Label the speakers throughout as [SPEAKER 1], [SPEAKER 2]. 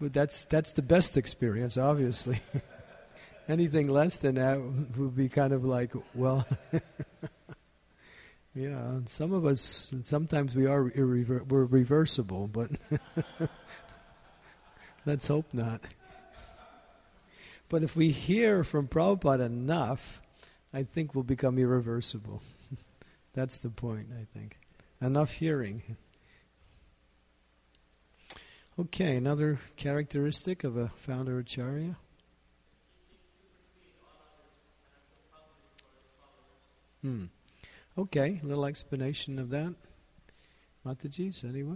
[SPEAKER 1] That's the best experience, obviously. Anything less than that would be kind of like, well, yeah. Some of us, sometimes we are we're reversible, but let's hope not. But if we hear from Prabhupada enough, I think we'll become irreversible. That's the point, I think. Enough hearing. Okay, another characteristic of a founder acharya. Okay, a little explanation of that. Mataji's, anyone?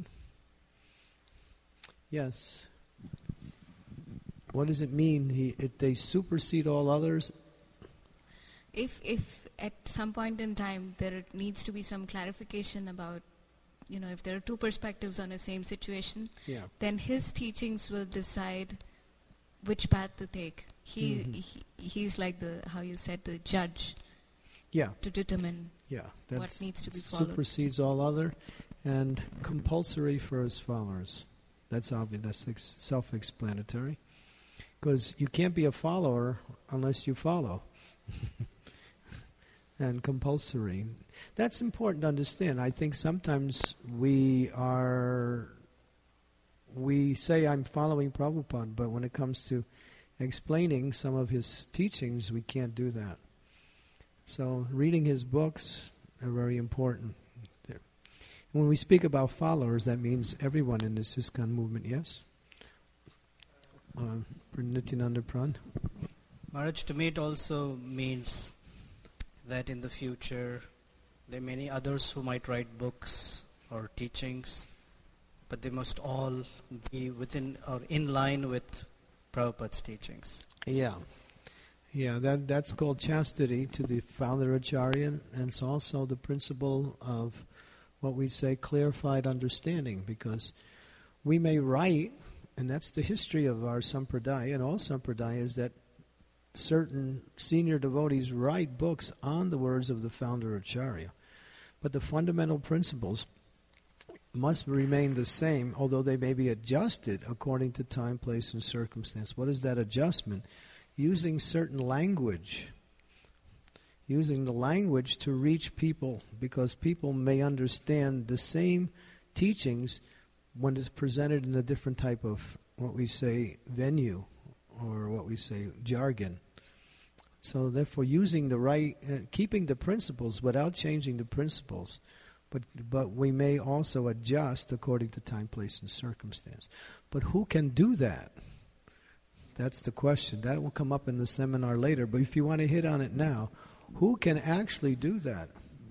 [SPEAKER 1] Yes. What does it mean? They supersede all others?
[SPEAKER 2] If at some point in time there needs to be some clarification about, if there are two perspectives on the same situation, then his teachings will decide which path to take. He's like how you said, the judge.
[SPEAKER 1] Yeah.
[SPEAKER 2] To determine what needs to be followed.
[SPEAKER 1] Supersedes all other, and compulsory for his followers. That's obvious. That's self-explanatory. Because you can't be a follower unless you follow. And compulsory. That's important to understand. I think sometimes we say I'm following Prabhupada, but when it comes to explaining some of his teachings, we can't do that. So reading his books are very important. When we speak about followers, that means everyone in this ISKCON movement, yes? Nityananda Pran?
[SPEAKER 3] Maharaj, to me it also means that in the future there are many others who might write books or teachings, but they must all be within or in line with Prabhupada's teachings.
[SPEAKER 1] Yeah, that's called chastity to the founder acharya, and it's also the principle of what we say clarified understanding, because we may write, and that's the history of our sampradaya and all sampradayas, that certain senior devotees write books on the words of the founder acharya. But the fundamental principles must remain the same, although they may be adjusted according to time, place, and circumstance. What is that adjustment? Using certain language, using the language to reach people, because people may understand the same teachings when it's presented in a different type of, what we say, venue, or what we say, jargon. So therefore using the right, keeping the principles without changing the principles, but we may also adjust according to time, place, and circumstance. But who can do that? That's the question. That will come up in the seminar later, but if you want to hit on it now, who can actually do that?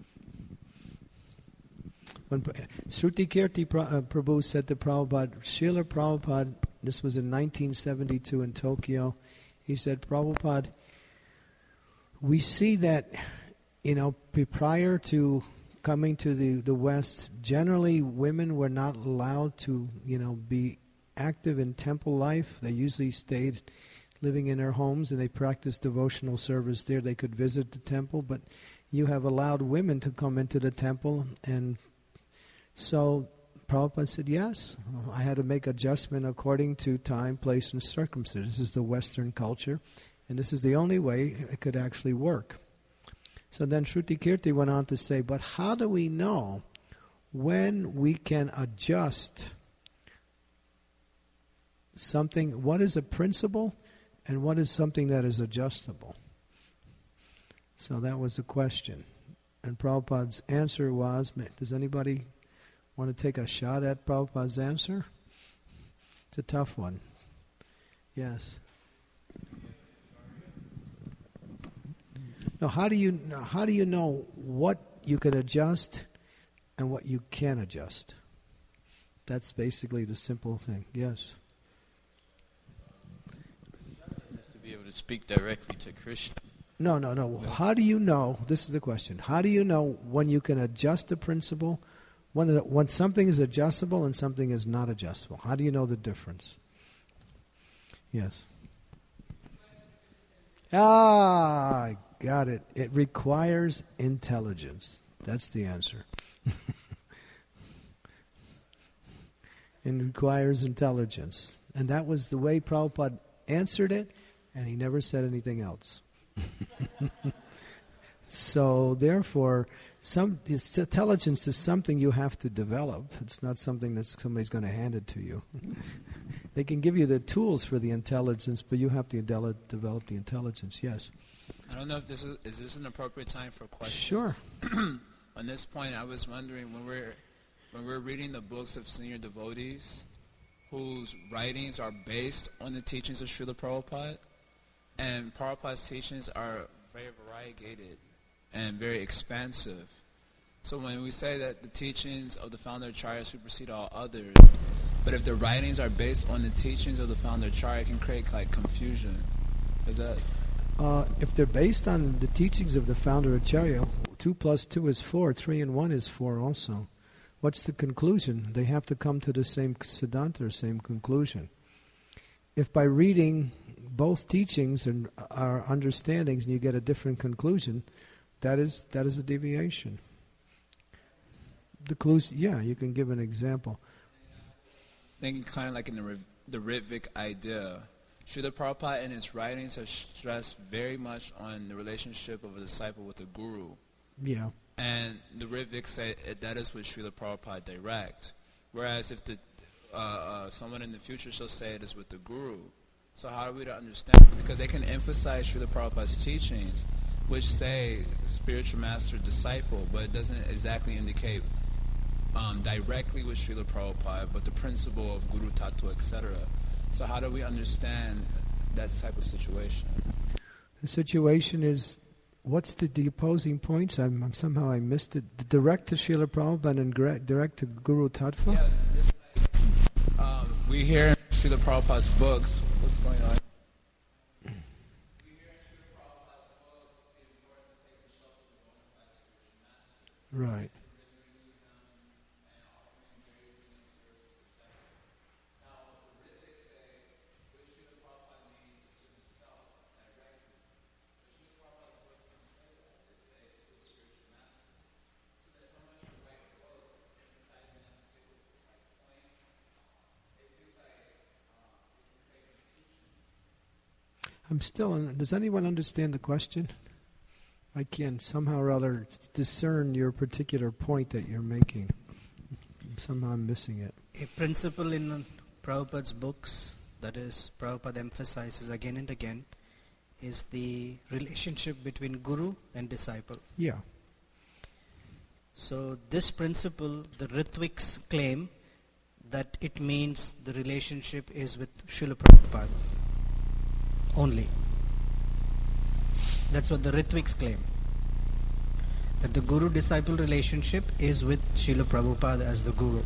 [SPEAKER 1] When Shruti Kirti Prabhu said to Prabhupada, Srila Prabhupada, this was in 1972 in Tokyo, he said, Prabhupada, we see that, prior to coming to the West, generally women were not allowed to, be active in temple life. They usually stayed living in their homes and they practiced devotional service there. They could visit the temple, but you have allowed women to come into the temple. And so Prabhupada said, yes, I had to make adjustment according to time, place, and circumstance. This is the Western culture, and this is the only way it could actually work. So then Shruti Kirti went on to say, but how do we know when we can adjust something? What is a principle and what is something that is adjustable? So that was the question. And Prabhupada's answer was, does anybody want to take a shot at Prabhupada's answer? It's a tough one. Yes. Now, how do you know what you can adjust and what you can adjust? That's basically the simple thing. Yes.
[SPEAKER 4] To be able to speak directly to Krishna.
[SPEAKER 1] No. How do you know? This is the question. How do you know when you can adjust a principle, when something is adjustable and something is not adjustable? How do you know the difference? Yes. I got it. It requires intelligence. That's the answer. and requires intelligence. And that was the way Prabhupada answered it, and he never said anything else. So therefore, intelligence is something you have to develop. It's not something that somebody's going to hand it to you. They can give you the tools for the intelligence, but you have to develop the intelligence. Yes.
[SPEAKER 5] I don't know if this is an appropriate time for questions.
[SPEAKER 1] Sure.
[SPEAKER 5] On this point, I was wondering when we're reading the books of senior devotees whose writings are based on the teachings of Srila Prabhupada, and Prabhupada's teachings are very variegated and very expansive. So when we say that the teachings of the founder Acharya supersede all others, but if the writings are based on the teachings of the founder Acharya, it can create like confusion. Is that?
[SPEAKER 1] If they're based on the teachings of the founder Acharya, 2 plus 2 is 4, 3 and 1 is 4 also. What's the conclusion? They have to come to the same siddhanta or same conclusion. If by reading both teachings and our understandings and you get a different conclusion, that is a deviation. Yeah, you can give an example.
[SPEAKER 5] Thinking kind of like in the Ritvik idea, Srila Prabhupada in his writings has stressed very much on the relationship of a disciple with a guru.
[SPEAKER 1] Yeah.
[SPEAKER 5] And the Ritvik say that is what Srila Prabhupada direct. Whereas if someone in the future shall say it is with the guru. So how are we to understand? Because they can emphasize Srila Prabhupada's teachings, which say spiritual master, disciple, but it doesn't exactly indicate directly with Srila Prabhupada, but the principle of Guru Tattva, etc. So how do we understand that type of situation?
[SPEAKER 1] The situation is, what's the opposing points? Somehow I missed it. The direct to Srila Prabhupada and direct to Guru Tattva?
[SPEAKER 5] Yeah, we hear in Srila Prabhupada's books, what's going on?
[SPEAKER 1] Right. Does anyone understand the question? I can somehow or other discern your particular point that you're making. Somehow I'm missing it.
[SPEAKER 3] A principle in Prabhupada's books, that is, Prabhupada emphasizes again and again, is the relationship between guru and disciple.
[SPEAKER 1] Yeah.
[SPEAKER 3] So this principle, the Ritviks claim that it means the relationship is with Srila Prabhupada only. That's what the Ritviks claim. That the guru-disciple relationship is with Srila Prabhupada as the guru.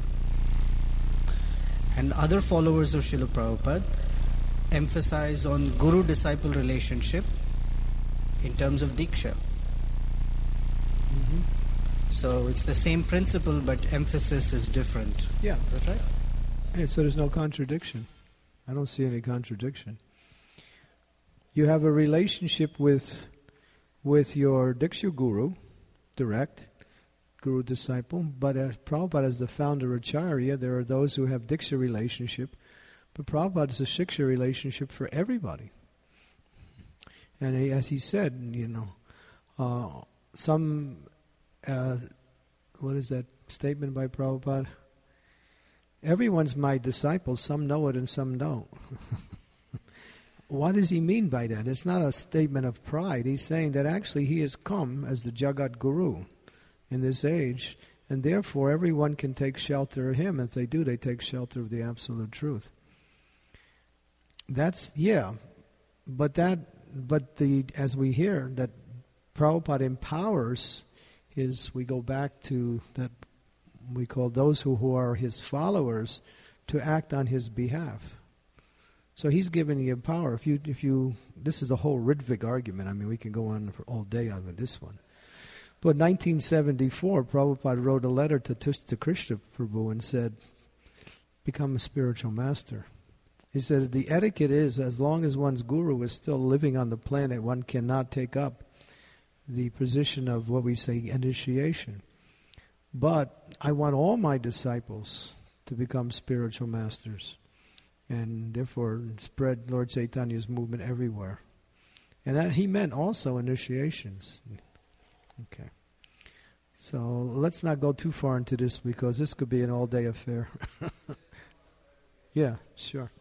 [SPEAKER 3] And other followers of Srila Prabhupada emphasize on guru-disciple relationship in terms of Diksha.
[SPEAKER 1] Mm-hmm.
[SPEAKER 3] So it's the same principle, but emphasis is different.
[SPEAKER 1] Yeah.
[SPEAKER 3] Is that right?
[SPEAKER 1] Yeah, so there's no contradiction. I don't see any contradiction. You have a relationship with your Diksha Guru, direct, Guru disciple, but as Prabhupada is the founder Acharya, there are those who have Diksha relationship, but Prabhupada is a Shiksha relationship for everybody. And as he said, what is that statement by Prabhupada? Everyone's my disciple, some know it and some don't. What does he mean by that? It's not a statement of pride. He's saying that actually he has come as the Jagat Guru in this age, and therefore everyone can take shelter of him. If they do, they take shelter of the absolute truth. As we hear, that Prabhupada empowers we go back to that, we call those who are his followers to act on his behalf. So he's giving you power. This is a whole Ritvik argument. I mean, we can go on for all day on this one. But 1974, Prabhupada wrote a letter to Krishna Prabhu and said, become a spiritual master. He says, the etiquette is, as long as one's guru is still living on the planet, one cannot take up the position of what we say initiation. But I want all my disciples to become spiritual masters, and therefore spread Lord Chaitanya's movement everywhere. And that he meant also initiations. Okay. So let's not go too far into this because this could be an all-day affair. Yeah, sure.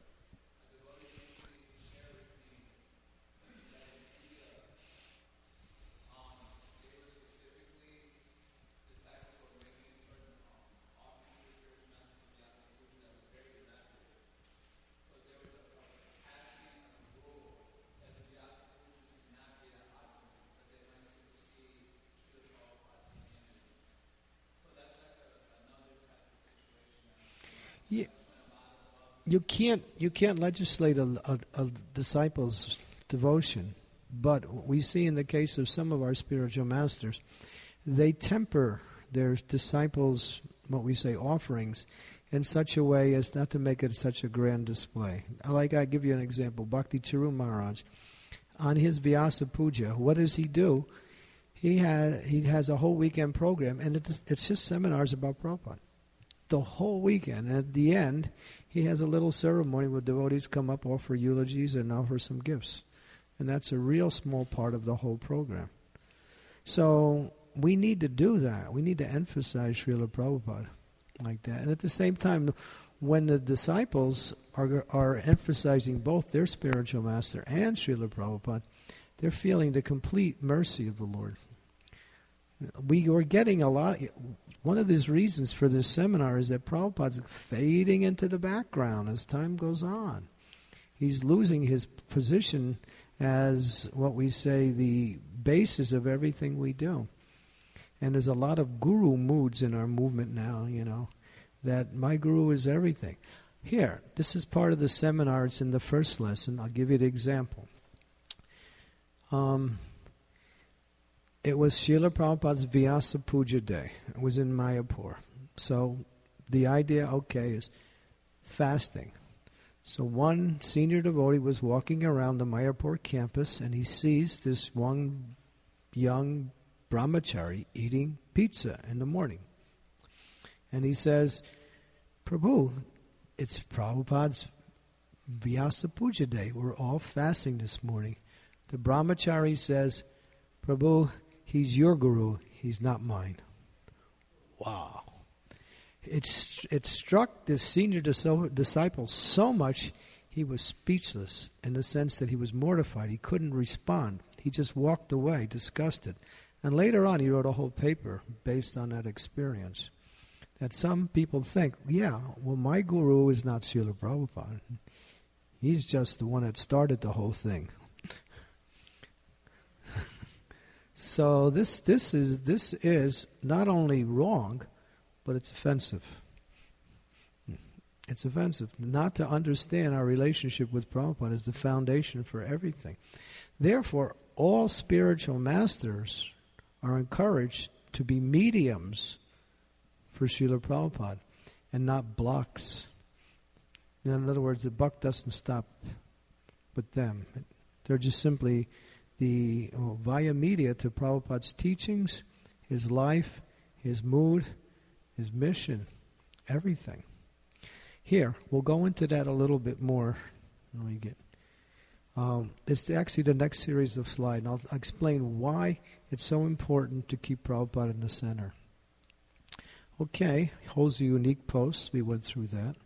[SPEAKER 1] You can't legislate a disciple's devotion, but we see in the case of some of our spiritual masters, they temper their disciples' what we say offerings in such a way as not to make it such a grand display. Like I give you an example, Bhakti Charu Maharaj, on his Vyasa Puja, what does he do? He has a whole weekend program, and it's just seminars about Prabhupada. The whole weekend. And at the end, he has a little ceremony where devotees come up, offer eulogies, and offer some gifts. And that's a real small part of the whole program. So we need to do that. We need to emphasize Srila Prabhupada like that. And at the same time, when the disciples are emphasizing both their spiritual master and Srila Prabhupada, they're feeling the complete mercy of the Lord. We are getting a lot. One of these reasons for this seminar is that Prabhupada's fading into the background as time goes on. He's losing his position as what we say the basis of everything we do. And there's a lot of guru moods in our movement now, that my guru is everything. Here, this is part of the seminar. It's in the first lesson. I'll give you the example. It was Srila Prabhupada's Vyasa Puja day. It was in Mayapur. So the idea, is fasting. So one senior devotee was walking around the Mayapur campus and he sees this one young brahmachari eating pizza in the morning. And he says, Prabhu, it's Prabhupada's Vyasa Puja day. We're all fasting this morning. The brahmachari says, Prabhu, he's your guru, he's not mine. Wow. It struck this senior disciple so much, he was speechless in the sense that he was mortified. He couldn't respond. He just walked away, disgusted. And later on, he wrote a whole paper based on that experience. That some people think, my guru is not Srila Prabhupada. He's just the one that started the whole thing. So this is not only wrong, but it's offensive. It's offensive. Not to understand our relationship with Prabhupada is the foundation for everything. Therefore, all spiritual masters are encouraged to be mediums for Srila Prabhupada and not blocks. In other words, the buck doesn't stop with them. They're just simply the via media to Prabhupada's teachings, his life, his mood, his mission, everything. Here, we'll go into that a little bit more when we get. It's actually the next series of slides, and I'll explain why it's so important to keep Prabhupada in the center. Okay, holds a unique post. We went through that.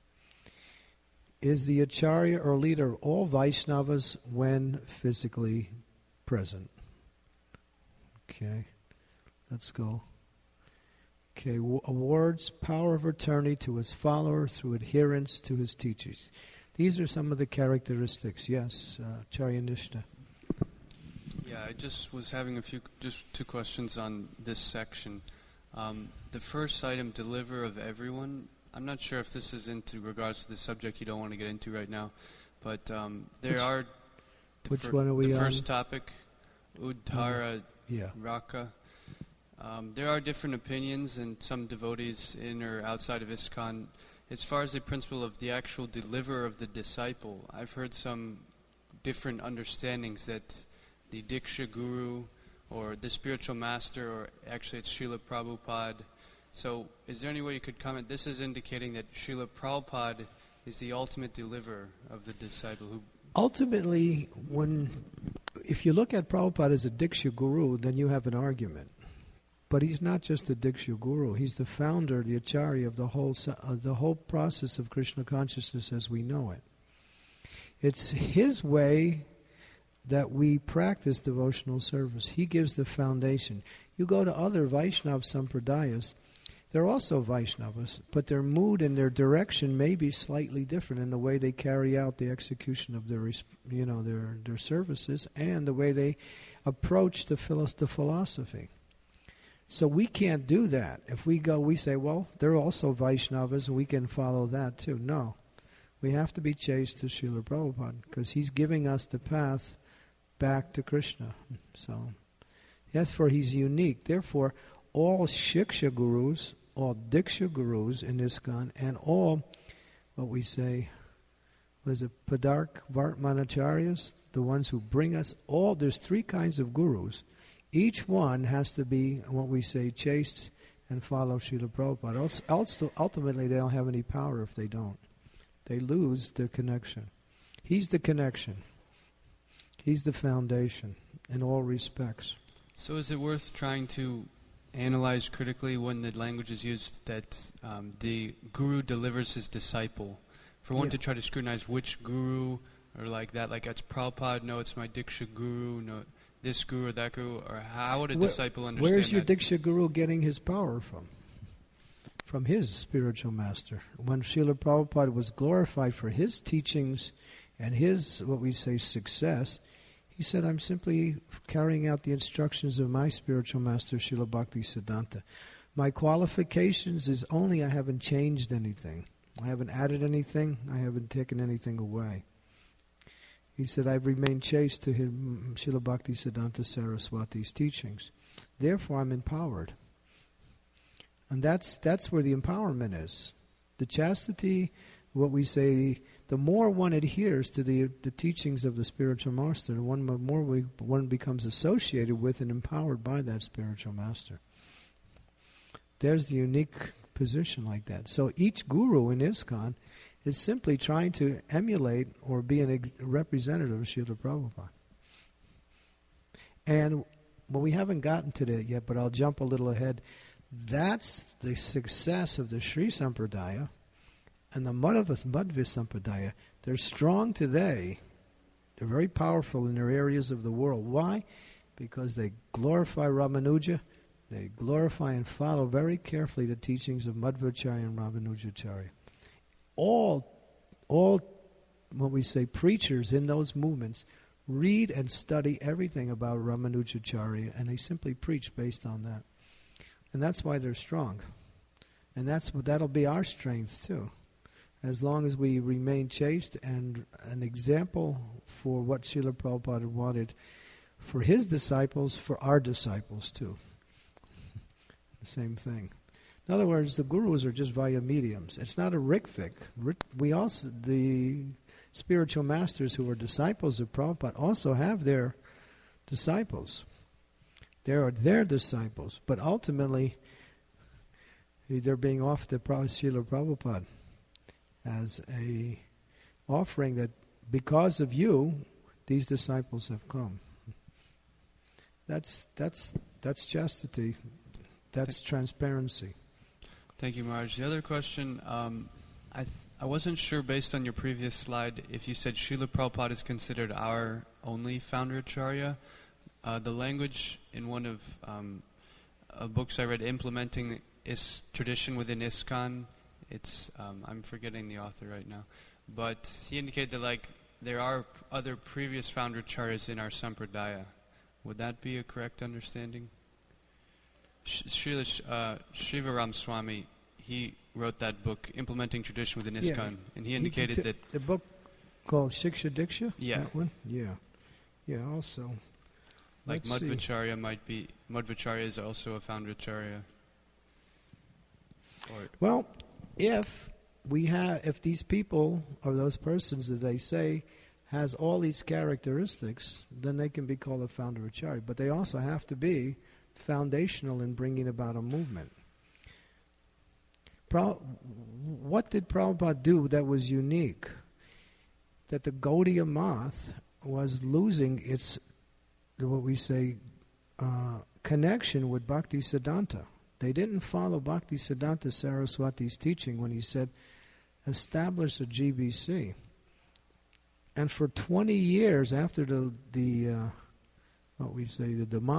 [SPEAKER 1] Is the Acharya or leader of all Vaishnavas when physically present? Okay, let's go. Okay, awards power of attorney to his followers through adherence to his teachings. These are some of the characteristics. Yes, Acharya Nishna.
[SPEAKER 6] Yeah, I just was having just two questions on this section. The first item, deliver of everyone. I'm not sure if this is into regards to the subject you don't want to get into right now, but
[SPEAKER 1] which one are we on?
[SPEAKER 6] The first topic, Uddhara Raka. There are different opinions, and some devotees in or outside of ISKCON, as far as the principle of the actual deliverer of the disciple. I've heard some different understandings that the Diksha Guru or the spiritual master, or actually it's Srila Prabhupada, So is there any way you could comment? This is indicating that Srila Prabhupada is the ultimate deliverer of the disciple who...
[SPEAKER 1] Ultimately, if you look at Prabhupada as a Diksha Guru, then you have an argument. But he's not just a Diksha Guru. He's the founder, the Acharya of the whole process of Krishna consciousness as we know it. It's his way that we practice devotional service. He gives the foundation. You go to other Vaishnava Sampradayas, they're also Vaishnavas, but their mood and their direction may be slightly different in the way they carry out the execution of their services and the way they approach the philosophy. So we can't do that. If we say, well, they're also Vaishnavas and we can follow that too. No. We have to be chaste to Srila Prabhupada because he's giving us the path back to Krishna. So, yes, for he's unique. Therefore, all Shiksha Gurus, all Diksha Gurus in ISKCON, and all, Padark Vartmanacharyas, the ones who bring us there's 3 kinds of gurus. Each one has to be, what we say, chaste and follow Srila Prabhupada. Also, ultimately, they don't have any power if they don't. They lose the connection. He's the connection. He's the foundation in all respects.
[SPEAKER 6] So is it worth trying to analyze critically when the language is used that the guru delivers his disciple? For one to try to scrutinize which guru, or like that, like it's Prabhupada, no, it's my Diksha Guru, no, this guru or that guru, or how would a disciple understand
[SPEAKER 1] Where's your
[SPEAKER 6] that?
[SPEAKER 1] Diksha Guru getting his power from? From his spiritual master. When Srila Prabhupada was glorified for his teachings and his, what we say, success, he said, I'm simply carrying out the instructions of my spiritual master, Srila Bhakti Siddhanta. My qualifications is only I haven't changed anything. I haven't added anything. I haven't taken anything away. He said, I've remained chaste to him, Srila Bhakti Siddhanta Saraswati's teachings. Therefore, I'm empowered. And that's where the empowerment is. The chastity, what we say, the more one adheres to the teachings of the spiritual master, the more one becomes associated with and empowered by that spiritual master. There's the unique position like that. So each guru in ISKCON is simply trying to emulate or be a representative of Srila Prabhupada. And we haven't gotten to that yet, but I'll jump a little ahead. That's the success of the Sri Sampradaya and the Madhva Sampradaya. They're strong today. They're very powerful in their areas of the world. Why? Because they glorify Ramanuja. They glorify and follow very carefully the teachings of Madhvacharya and Ramanujacharya. All what we say, preachers in those movements read and study everything about Ramanujacharya, and they simply preach based on that. And that's why they're strong. And that'll be our strength too. As long as we remain chaste and an example for what Srila Prabhupada wanted for his disciples, for our disciples too. The same thing. In other words, the gurus are just via mediums. It's not a rikvik. We also, the spiritual masters who are disciples of Prabhupada also have their disciples. They're their disciples, but ultimately they're being offered to Srila Prabhupada as a offering that because of you, these disciples have come. That's chastity. That's transparency.
[SPEAKER 6] Thank you, Maharaj. The other question, I wasn't sure based on your previous slide if you said Srila Prabhupada is considered our only founder Acharya. The language in one of books I read, Implementing Tradition Within ISKCON, it's I'm forgetting the author right now, but he indicated that there are other previous founder Acharyas in our Sampradaya. Would that be a correct understanding? Srila Shivaram Swami, he wrote that book, Implementing Tradition Within ISKCON, and he indicated that...
[SPEAKER 1] The book called Shiksha Diksha?
[SPEAKER 6] Yeah.
[SPEAKER 1] That one? Yeah. Yeah, also.
[SPEAKER 6] Like Madhvacharya Madhvacharya is also a founder Acharya.
[SPEAKER 1] Well, if these people or those persons that they say has all these characteristics, then they can be called a founder Acharya. But they also have to be foundational in bringing about a movement. what did Prabhupada do that was unique? That the Gaudiya Math was losing its, what we say, connection with Bhaktisiddhanta. They didn't follow Bhaktisiddhanta Saraswati's teaching when he said, establish a GBC. And for 20 years after the departure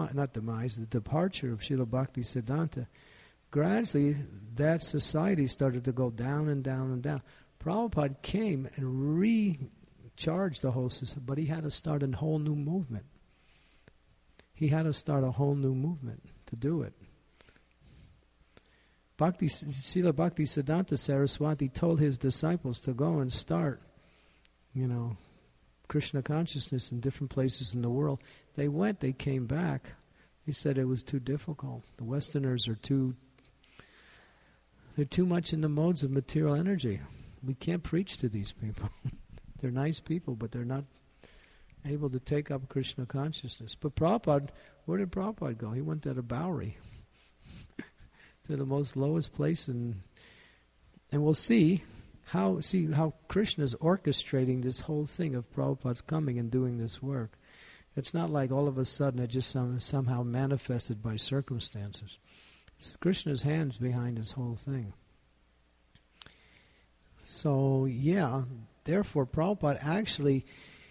[SPEAKER 1] of Srila Bhaktisiddhanta, gradually that society started to go down and down and down. Prabhupada came and recharged the whole system, but he had to start a whole new movement. He had to start a whole new movement to do it. Srila Bhaktisiddhanta Saraswati told his disciples to go and start, Krishna consciousness in different places in the world. They went, they came back. He said it was too difficult. The Westerners are they're too much in the modes of material energy. We can't preach to these people. They're nice people, but they're not able to take up Krishna consciousness. But Prabhupada, where did Prabhupada go? He went to the Bowery, to the most lowest place, and we'll see how Krishna is orchestrating this whole thing of Prabhupada's coming and doing this work. It's not like all of a sudden it just somehow manifested by circumstances. It's Krishna's hands behind this whole thing. So, therefore Prabhupada actually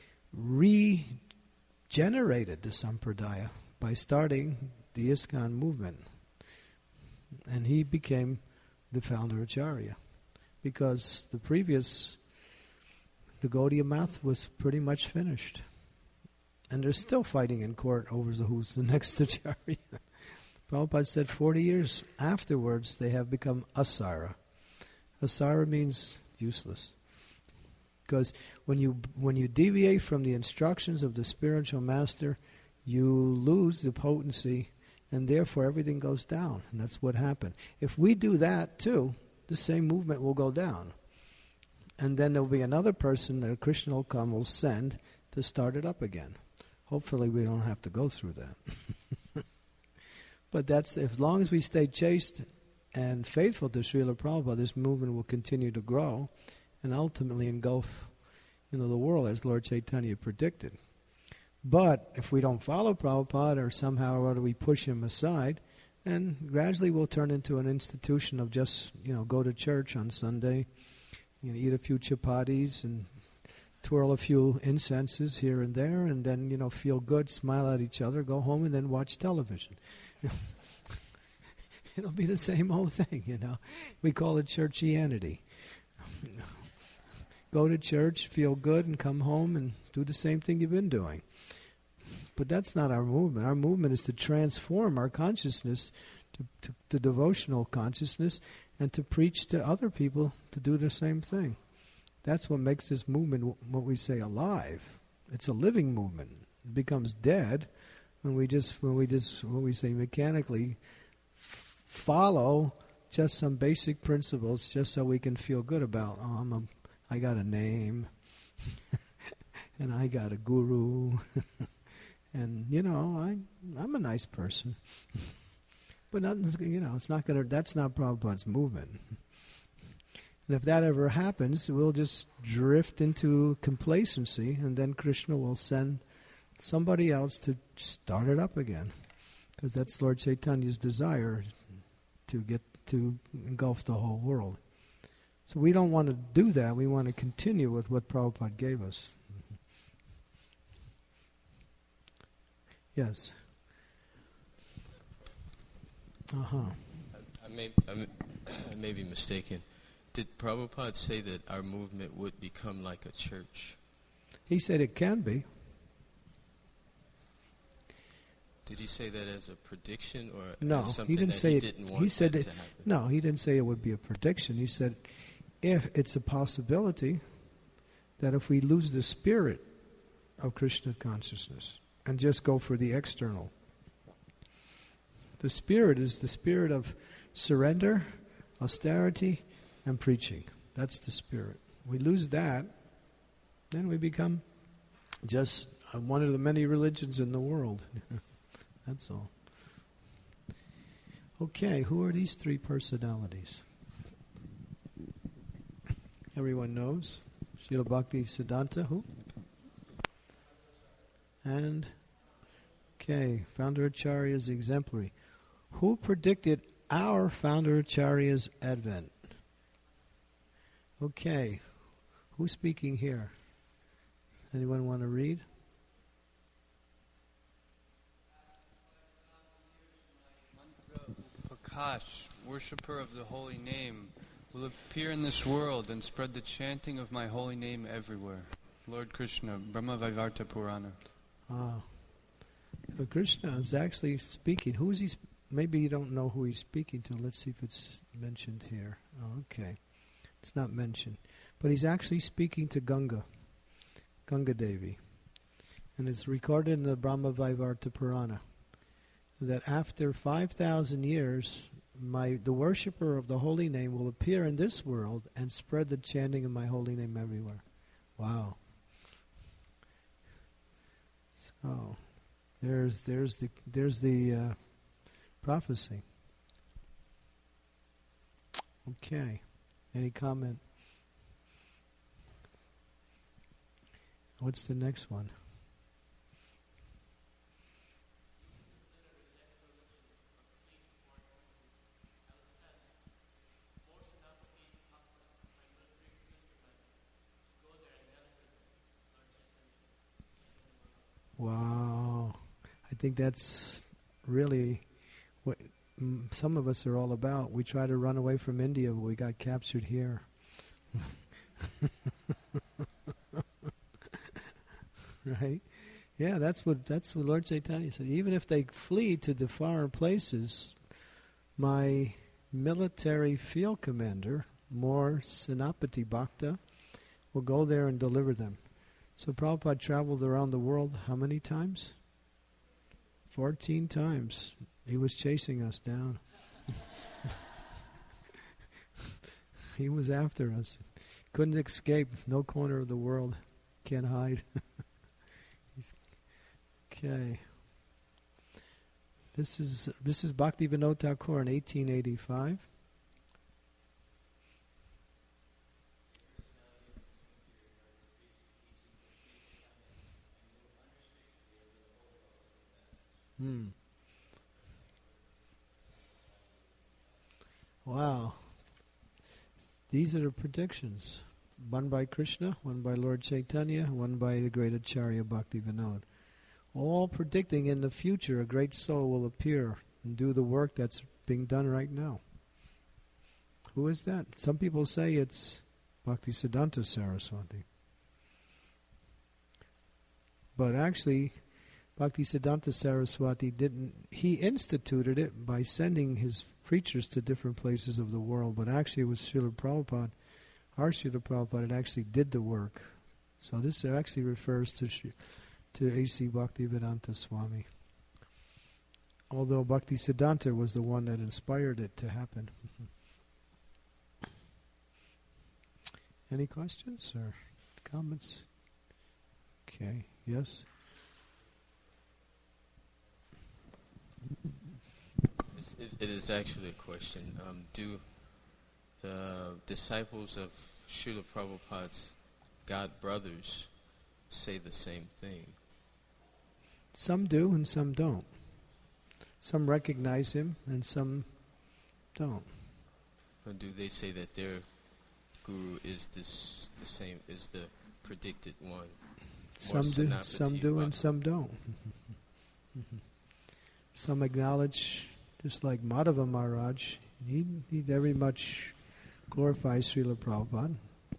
[SPEAKER 1] regenerated the Sampradaya by starting the ISKCON movement. And he became the founder Acharya. Because the Gaudiya Math was pretty much finished. And they're still fighting in court over who's the next Acharya. Prabhupada said 40 years afterwards they have become asara. Asara means useless. Because when you deviate from the instructions of the spiritual master, you lose the potency, and therefore everything goes down. And that's what happened. If we do that too, the same movement will go down. And then there will be another person that Krishna will send to start it up again. Hopefully we don't have to go through that. But that's, as long as we stay chaste and faithful to Srila Prabhupada, this movement will continue to grow and ultimately engulf the world as Lord Chaitanya predicted. But if we don't follow Prabhupada, or somehow or other we push him aside, then gradually we'll turn into an institution of just, go to church on Sunday, eat a few chapatis and twirl a few incenses here and there, and then, feel good, smile at each other, go home, and then watch television. It'll be the same old thing, We call it churchianity. Go to church, feel good, and come home and do the same thing you've been doing. But that's not our movement. Our movement is to transform our consciousness to devotional consciousness and to preach to other people to do the same thing. That's what makes this movement, what we say, alive. It's a living movement. It becomes dead when we say mechanically follow just some basic principles just so we can feel good about, I got a name and I got a guru and I'm a nice person. But nothing's, it's not gonna. That's not Prabhupada's movement. And if that ever happens, we'll just drift into complacency, and then Krishna will send somebody else to start it up again, because that's Lord Chaitanya's desire to get to engulf the whole world. So we don't want to do that. We want to continue with what Prabhupada gave us. Yes.
[SPEAKER 4] I may be mistaken. Did Prabhupada say that our movement would become like a church?
[SPEAKER 1] He said it can be.
[SPEAKER 4] Did he say that as a prediction, or
[SPEAKER 1] no?
[SPEAKER 4] As something
[SPEAKER 1] He didn't
[SPEAKER 4] that
[SPEAKER 1] say
[SPEAKER 4] he
[SPEAKER 1] it.
[SPEAKER 4] Didn't want
[SPEAKER 1] he said
[SPEAKER 4] that
[SPEAKER 1] it.
[SPEAKER 4] To happen?
[SPEAKER 1] No, he didn't say it would be a prediction. He said, if it's a possibility that if we lose the spirit of Krishna consciousness and just go for the external, the spirit is the spirit of surrender, austerity, and preaching. That's the spirit. We lose that, then we become just one of the many religions in the world. That's all. Okay, who are these three personalities? everyone knows. Srila Bhakti Siddhanta, who? And, okay, Founder Acharya's exemplary. Who predicted our Founder Acharya's advent? Okay, who's speaking here? Anyone want to read?
[SPEAKER 6] Prakash, worshipper of the holy name, will appear in this world and spread the chanting of my holy name everywhere. Lord Krishna, Brahma Vaivarta Purana.
[SPEAKER 1] So Krishna is actually speaking. Who is he? Maybe you don't know who he's speaking to. Let's see if it's mentioned here. Oh, okay. It's not mentioned. But he's actually speaking to Ganga Devi. And it's recorded in the Brahma Vaivarta Purana that after 5,000 years, the worshipper of the holy name will appear in this world and spread the chanting of my holy name everywhere. Wow. So there's the prophecy. Okay. Any comment? What's the next one? Wow. I think that's really what some of us are all about. We try to run away from India, but we got captured here. Right? Yeah, that's what Lord Chaitanya said. Even if they flee to the far places, my military field commander, More Senapati Bhakta, will go there and deliver them. So Prabhupada traveled around the world how many times? 14 times. He was chasing us down. He was after us. Couldn't escape. No corner of the world. Can't hide. Okay. This is Bhakti Vinod Thakur in 1885. Wow. These are the predictions. One by Krishna, one by Lord Chaitanya, one by the great Acharya Bhakti Vinod. All predicting in the future a great soul will appear and do the work that's being done right now. Who is that? Some people say it's Bhakti Siddhanta Saraswati. But actually, Bhakti Siddhanta Saraswati he instituted it by sending his preachers to different places of the world, but actually it was Srila Prabhupada, our Srila Prabhupada, that actually did the work. So this actually refers to A.C. Bhaktivedanta Swami. Although Bhakti Siddhanta was the one that inspired it to happen. Any questions or comments? Okay, yes?
[SPEAKER 4] It is actually a question. Do the disciples of Srila Prabhupada's God brothers say the same thing?
[SPEAKER 1] Some do and some don't. Some recognize him and some don't.
[SPEAKER 4] Or do they say that their guru is the same, is the predicted one?
[SPEAKER 1] Some do and some don't. Some acknowledge, just like Madhava Maharaj, he very much glorifies Srila Prabhupada.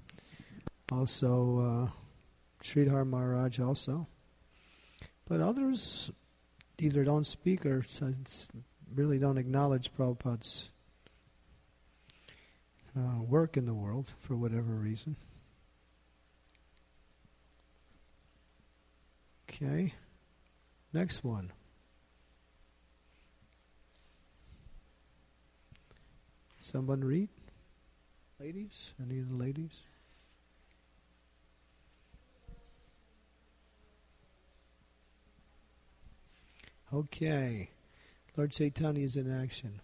[SPEAKER 1] Also, Sridhar Maharaj also. But others either don't speak or really don't acknowledge Prabhupada's work in the world for whatever reason. Okay. Next one. Someone read? Ladies? Any of the ladies? Okay. Lord Chaitanya is in action.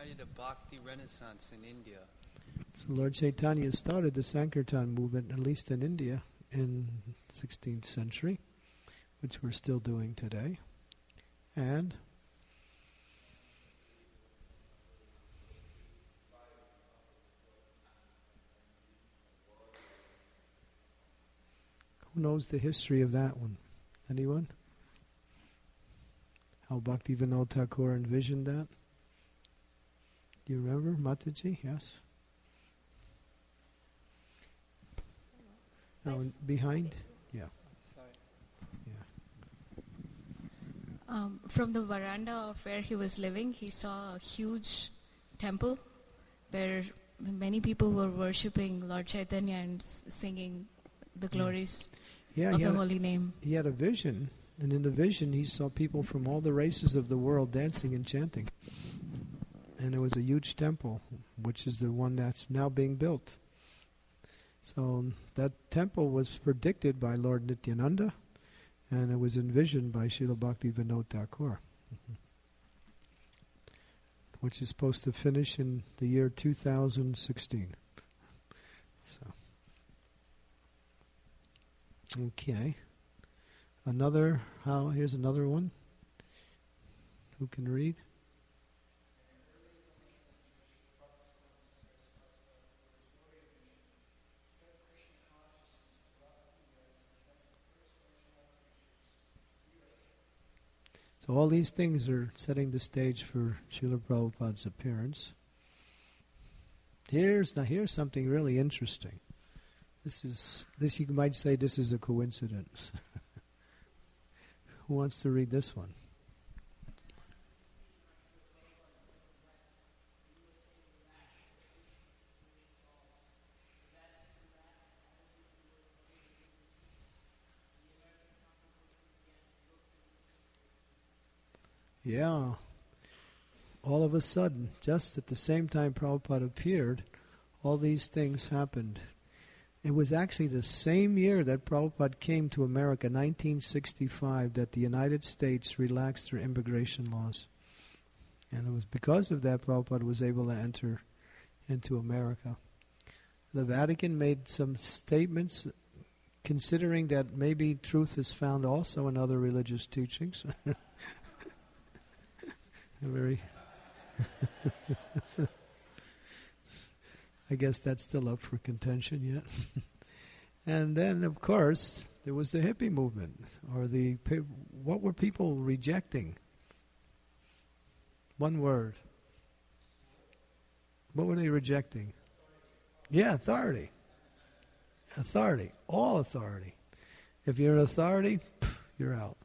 [SPEAKER 6] ignited a Bhakti renaissance in India.
[SPEAKER 1] So Lord Chaitanya started the Sankirtan movement, at least in India, in 16th century, which we're still doing today. And who knows the history of that one? Anyone? How Bhaktivinoda Thakur envisioned that? Do you remember, Mataji? Yes? Oh, behind? Yeah.
[SPEAKER 6] Sorry.
[SPEAKER 1] Yeah.
[SPEAKER 2] From the veranda of where he was living, he saw a huge temple where many people were worshipping Lord Chaitanya and singing the glories of the holy name.
[SPEAKER 1] He had a vision, and in the vision he saw people from all the races of the world dancing and chanting. And it was a huge temple, which is the one that's now being built. So that temple was predicted by Lord Nityananda, and it was envisioned by Srila Bhaktivinoda Thakur, which is supposed to finish in the year 2016. So, okay. Here's another one. Who can read? So all these things are setting the stage for Srila Prabhupada's appearance. Here's something really interesting. This you might say this is a coincidence. Who wants to read this one? Yeah. All of a sudden, just at the same time Prabhupada appeared, all these things happened. It was actually the same year that Prabhupada came to America, 1965, that the United States relaxed their immigration laws. And it was because of that Prabhupada was able to enter into America. The Vatican made some statements considering that maybe truth is found also in other religious teachings. Very I guess that's still up for contention yet. And then, of course, there was the hippie movement, or what were people rejecting? One word. What were they rejecting? Yeah, authority. Authority. All authority. If you're an authority, you're out.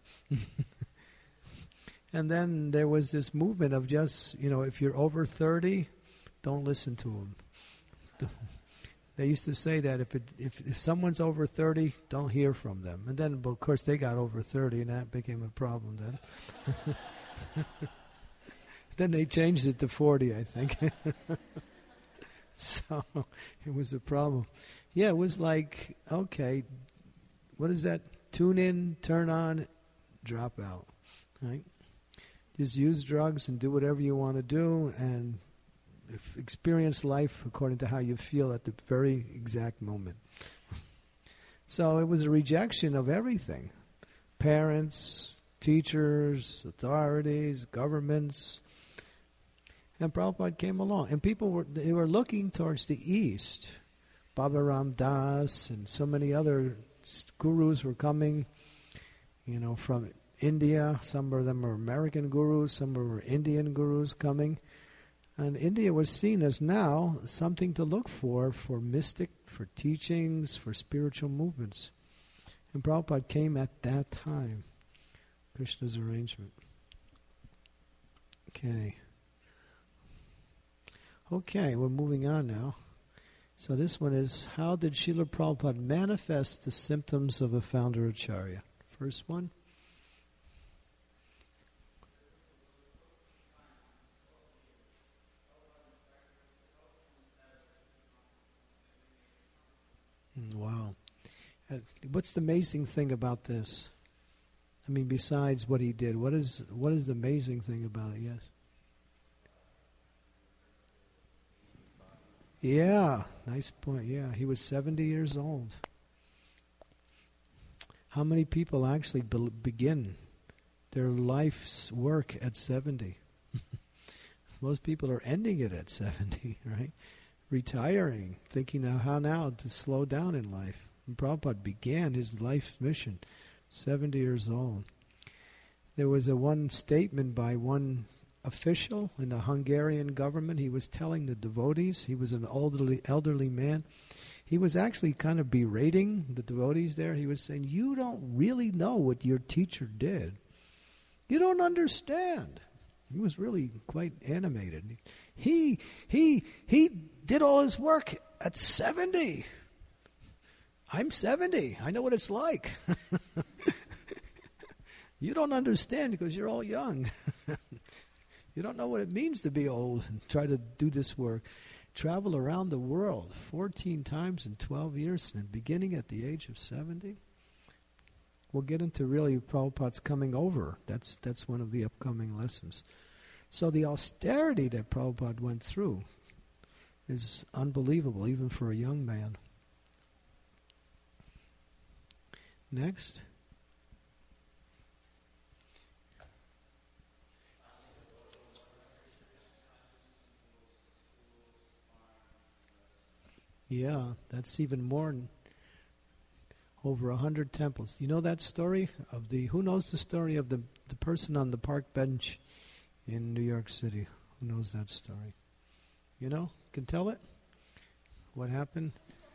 [SPEAKER 1] And then there was this movement of just, if you're over 30, don't listen to them. They used to say that if someone's over 30, don't hear from them. And then, of course, they got over 30, and that became a problem then. Then they changed it to 40, I think. So it was a problem. Yeah, it was like, okay, what is that? Tune in, turn on, drop out. Right? Just use drugs and do whatever you want to do, and experience life according to how you feel at the very exact moment. So it was a rejection of everything. Parents, teachers, authorities, governments. And Prabhupada came along. And people were looking towards the east. Baba Ram Das and so many other gurus were coming, from India. Some of them were American gurus, some were Indian gurus coming. And India was seen as now something to look for mystic, for teachings, for spiritual movements. And Prabhupada came at that time. Krishna's arrangement. Okay, we're moving on now. So this one is, how did Srila Prabhupada manifest the symptoms of a founder acharya? First one. Wow. What's the amazing thing about this? I mean, besides what he did, what is the amazing thing about it? Yes? Yeah, nice point. Yeah, he was 70 years old. How many people actually begin their life's work at 70? Most people are ending it at 70, right? Retiring, thinking how now to slow down in life. And Prabhupada began his life's mission 70 years old. There was one statement by one official in the Hungarian government. He was telling the devotees, he was an elderly man. He was actually kind of berating the devotees there. He was saying, you don't really know what your teacher did. You don't understand. He was really quite animated. He did all his work at 70. I'm 70. I know what it's like. You don't understand because you're all young. You don't know what it means to be old and try to do this work. Travel around the world 14 times in 12 years and beginning at the age of 70. We'll get into really Prabhupada's coming over. That's one of the upcoming lessons. So the austerity that Prabhupada went through is unbelievable, even for a young man. Next. Yeah, that's even more than over 100 temples. You know that story of who knows the story of the person on the park bench in New York City? Who knows that story? You know? Can tell it? What happened?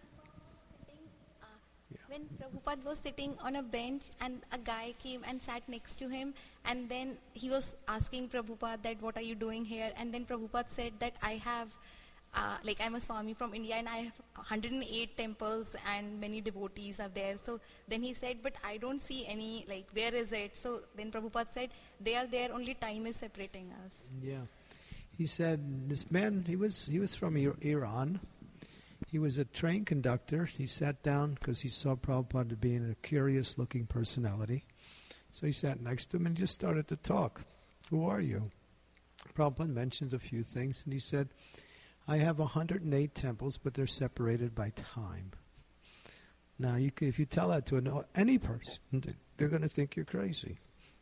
[SPEAKER 7] When Prabhupada was sitting on a bench and a guy came and sat next to him, and then he was asking Prabhupada that what are you doing here, and then Prabhupada said that I have I'm a Swami from India and I have 108 temples and many devotees are there. So then he said, but I don't see any, where is it? So then Prabhupada said, they are there, only time is separating us.
[SPEAKER 1] Yeah. He said, this man, he was from Iran. He was a train conductor. He sat down because he saw Prabhupada being a curious-looking personality. So he sat next to him and just started to talk. Who are you? Prabhupada mentioned a few things, and he said, I have 108 temples, but they're separated by time. Now, if you tell that to any person, they're going to think you're crazy.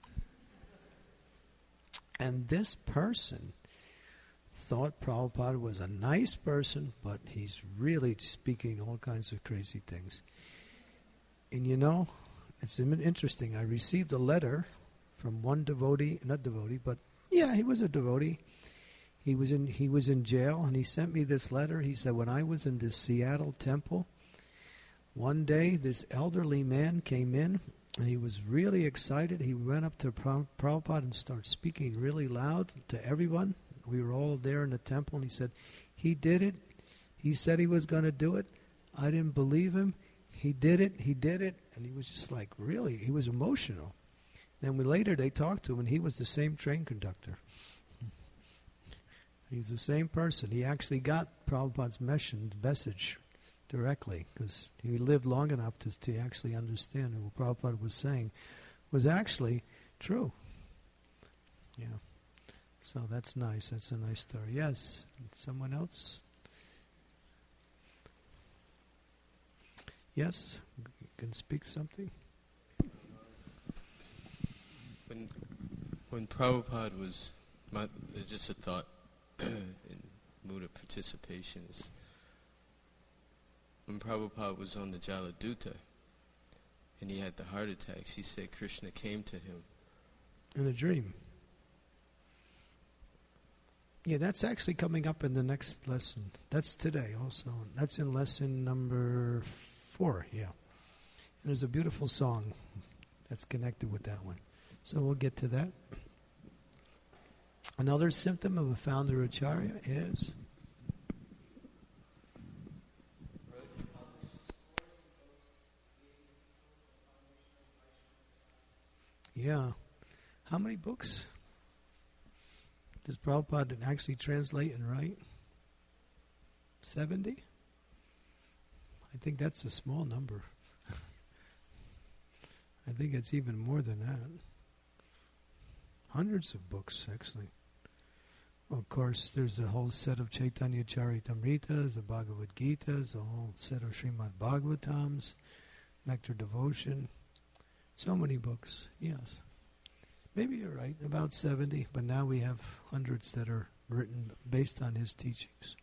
[SPEAKER 1] And this person thought Prabhupada was a nice person, but he's really speaking all kinds of crazy things. And it's interesting. I received a letter from one devotee, not devotee, but yeah, he was a devotee. He was in jail, and he sent me this letter. He said, when I was in the Seattle temple, one day this elderly man came in, and he was really excited. He went up to Prabhupada and started speaking really loud to everyone. We were all there in the temple, and he said, he did it. He said he was going to do it. I didn't believe him. He did it. And he was just he was emotional. Then later they talked to him, and he was the same train conductor. He's the same person. He actually got Prabhupada's message directly because he lived long enough to actually understand what Prabhupada was saying was actually true. Yeah. So that's nice. That's a nice story. Yes. Someone else? Yes? You can speak something?
[SPEAKER 4] When Prabhupada was, just a thought, in mood of participation is when Prabhupada was on the Jaladuta and he had the heart attacks, he said Krishna came to him
[SPEAKER 1] in a dream. Yeah, that's actually coming up in the next lesson. That's today also. That's in lesson number 4, yeah. And there's a beautiful song that's connected with that one. So we'll get to that. Another symptom of a founder acharya is yeah. How many books does Prabhupada actually translate and write? 70? I think that's a small number. I think it's even more than that. Hundreds of books, actually. of course, there's a whole set of Chaitanya Charitamritas, the Bhagavad Gitas, a whole set of Srimad Bhagavatams, Nectar Devotion. So many books, yes. Maybe you're right, about 70, but now we have hundreds that are written based on his teachings.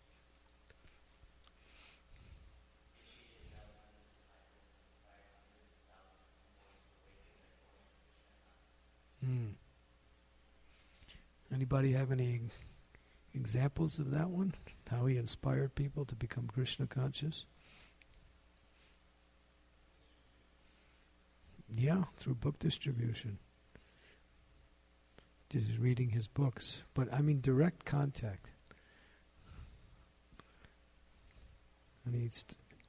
[SPEAKER 1] Anybody have any examples of that one? How he inspired people to become Krishna conscious? Yeah, through book distribution. Just reading his books. But I mean direct contact. And he's...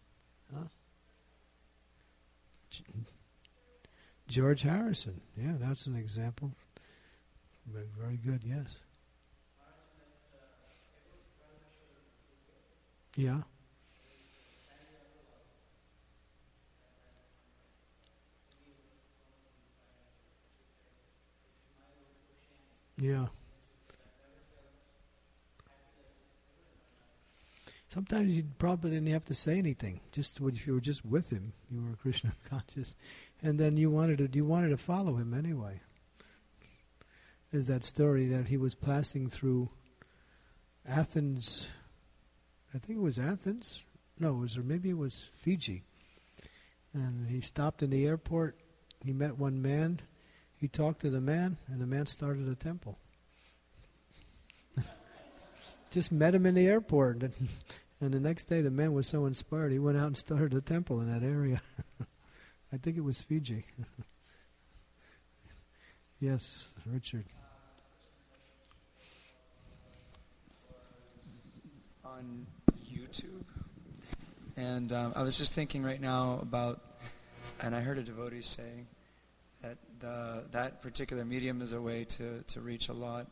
[SPEAKER 1] George Harrison. Yeah, that's an example. Very good, yes. Yeah. Yeah. Sometimes you probably didn't have to say anything. Just if you were just with him, you were Krishna conscious, and then you wanted to follow him anyway. There's that story that he was passing through Athens. I think it was Athens. No, maybe it was Fiji. And he stopped in the airport. He met one man. He talked to the man, and the man started a temple. Just met him in the airport. And the next day, the man was so inspired, he went out and started a temple in that area. I think it was Fiji. Yes, Richard.
[SPEAKER 8] On YouTube. And I was just thinking right now about, and I heard a devotee say that that particular medium is a way to reach a lot,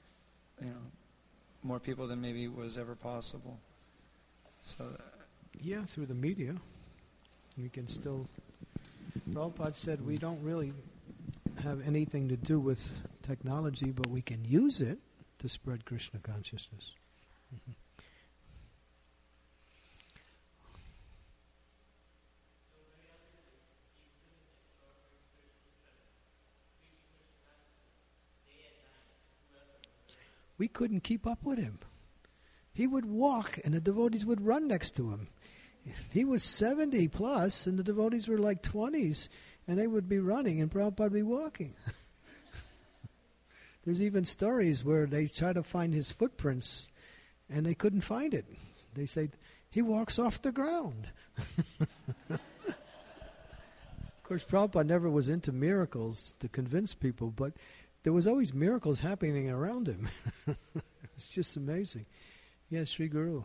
[SPEAKER 8] more people than maybe was ever possible. So
[SPEAKER 1] yeah, through the media, we can still... Prabhupada said we don't really have anything to do with technology, but we can use it to spread Krishna consciousness. Mm-hmm. We couldn't keep up with him. He would walk, and the devotees would run next to him. He was 70 plus, and the devotees were like 20s, and they would be running, and Prabhupada would be walking. There's even stories where they try to find his footprints, and they couldn't find it. They say, he walks off the ground. Of course, Prabhupada never was into miracles to convince people, but there was always miracles happening around him. It's just amazing. Yes, Sri Guru.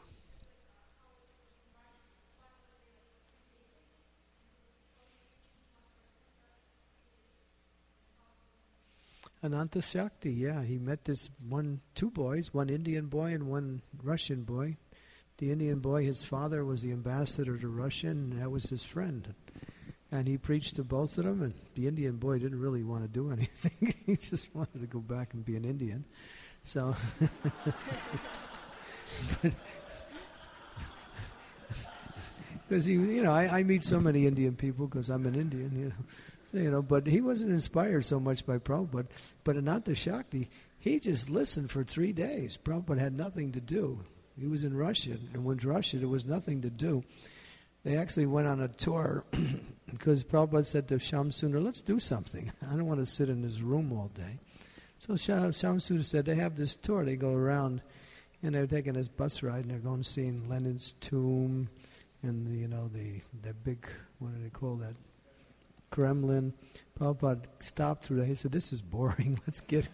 [SPEAKER 1] Ananta Shakti, yeah. He met two boys, one Indian boy and one Russian boy. The Indian boy, his father was the ambassador to Russia, and that was his friend. And he preached to both of them, and the Indian boy didn't really want to do anything. He just wanted to go back and be an Indian. So, because I meet so many Indian people because I'm an Indian, So, but he wasn't inspired so much by Prabhupada. But Ananta Shakti, he just listened for 3 days. Prabhupada had nothing to do. He was in Russia, and when Russia, there was nothing to do. They actually went on a tour because Prabhupada said to Shyam Sundar, let's do something. I don't want to sit in this room all day. So Shyam Sundar said, they have this tour. They go around, and they're taking this bus ride, and they're going to see Lenin's tomb and the big, what do they call that, Kremlin. Prabhupada stopped through that. He said, this is boring. Let's get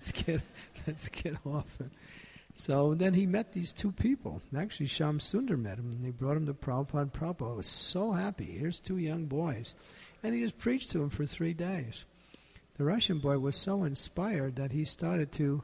[SPEAKER 1] off it. So then he met these two people. Actually, Shyam Sundar met him, and they brought him to Prabhupada. Prabhupada was so happy. Here's two young boys. And he just preached to them for 3 days. The Russian boy was so inspired that he started to...